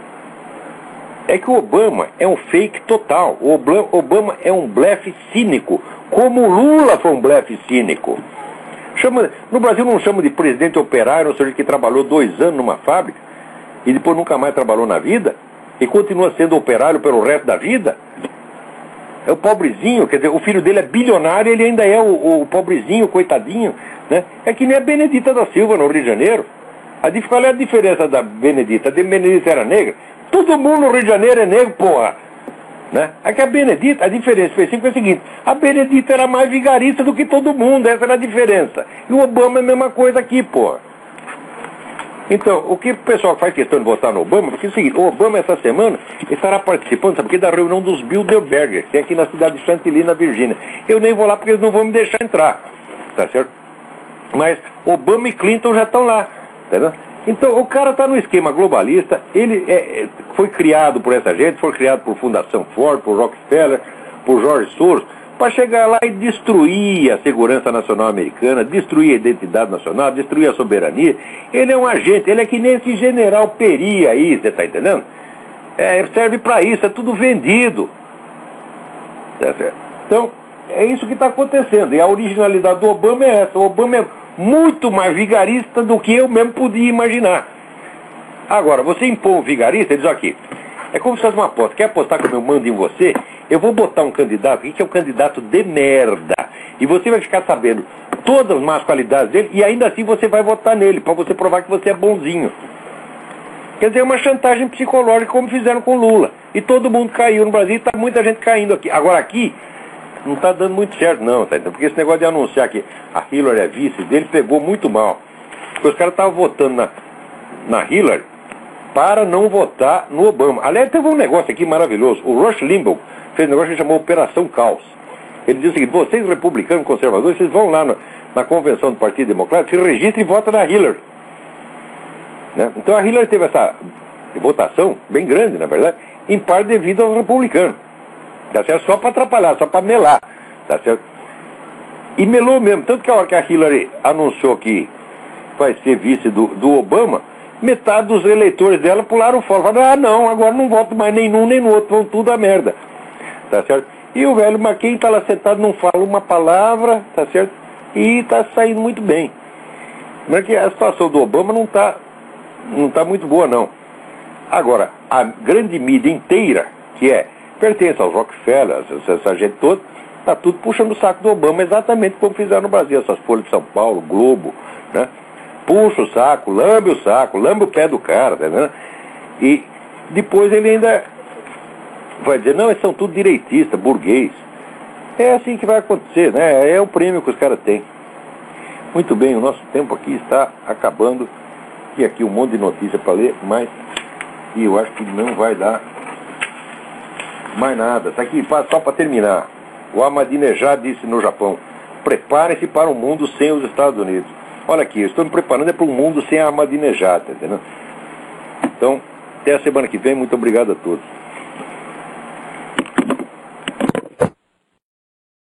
É que o Obama é um fake total. O Obama é um blefe cínico, como o Lula foi um blefe cínico. No Brasil não chama de presidente operário, ou seja, que trabalhou 2 anos numa fábrica e depois nunca mais trabalhou na vida e continua sendo operário pelo resto da vida. É o pobrezinho, quer dizer, o filho dele é bilionário, ele ainda é o pobrezinho, coitadinho, né? É que nem a Benedita da Silva no Rio de Janeiro. Qual é a diferença da Benedita? A Benedita era negra? Todo mundo no Rio de Janeiro é negro, porra! Né? É que a Benedita, a diferença específica é a seguinte: a Benedita era mais vigarista do que todo mundo, essa era a diferença. E o Obama é a mesma coisa aqui, porra. Então, o que o pessoal faz questão de votar no Obama, porque é o seguinte: o Obama essa semana estará participando, sabe, da reunião dos Bilderbergers, que é aqui na cidade de Chantilly, na Virgínia. Eu nem vou lá porque eles não vão me deixar entrar, tá certo? Mas Obama e Clinton já estão lá, tá vendo? Então, o cara está no esquema globalista, ele foi criado por essa gente, foi criado por Fundação Ford, por Rockefeller, por George Soros, para chegar lá e destruir a segurança nacional americana, destruir a identidade nacional, destruir a soberania. Ele é um agente, ele é que nem esse general Peri aí, você está entendendo? Serve para isso, é tudo vendido. Tá certo? Então, é isso que está acontecendo, e a originalidade do Obama é essa. O Obama é muito mais vigarista do que eu mesmo podia imaginar. Agora, você impõe um vigarista, ele diz aqui, é como se fosse uma aposta. Quer apostar como eu mando em você? Eu vou botar um candidato aqui que é um candidato de merda. E você vai ficar sabendo todas as más qualidades dele e ainda assim você vai votar nele, para você provar que você é bonzinho. Quer dizer, é uma chantagem psicológica como fizeram com Lula. E todo mundo caiu no Brasil e está muita gente caindo aqui. Agora aqui não está dando muito certo não, tá? Porque esse negócio de anunciar que a Hillary é vice dele pegou muito mal. Porque os caras estavam votando na Hillary para não votar no Obama. Aliás, teve um negócio aqui maravilhoso. O Rush Limbaugh fez um negócio que chamou Operação Caos. Ele disse o seguinte: vocês republicanos conservadores, vocês vão lá na convenção do Partido Democrático, se registrem e votam na Hillary. Né? Então a Hillary teve essa votação bem grande, na verdade, em parte devido aos republicanos. Tá certo? Só para atrapalhar, só para melar. Tá certo? E melou mesmo. Tanto que a hora que a Hillary anunciou que vai ser vice do Obama, metade dos eleitores dela pularam fora. Falaram, não, agora não voto mais nem num nem no outro, vão tudo a merda. Tá certo? E o velho McCain está lá sentado, não fala uma palavra, tá certo? E está saindo muito bem. Mas que a situação do Obama não tá muito boa, não. Agora, a grande mídia inteira, que pertence aos Rockefeller, essa gente toda, está tudo puxando o saco do Obama, exatamente como fizeram no Brasil, essas Folhas de São Paulo, Globo, né? Puxa o saco, lambe o pé do cara, tá vendo? E depois ele ainda vai dizer, não, eles são tudo direitistas, burguês. É assim que vai acontecer, né? É o prêmio que os caras têm. Muito bem, o nosso tempo aqui está acabando. E aqui um monte de notícia para ler, mas eu acho que não vai dar mais nada. Está aqui, só para terminar. O Ahmadinejad disse no Japão, preparem-se para um mundo sem os Estados Unidos. Olha aqui, eu estou me preparando para um mundo sem a Ahmadinejad, tá entendendo? Então, até a semana que vem, muito obrigado a todos.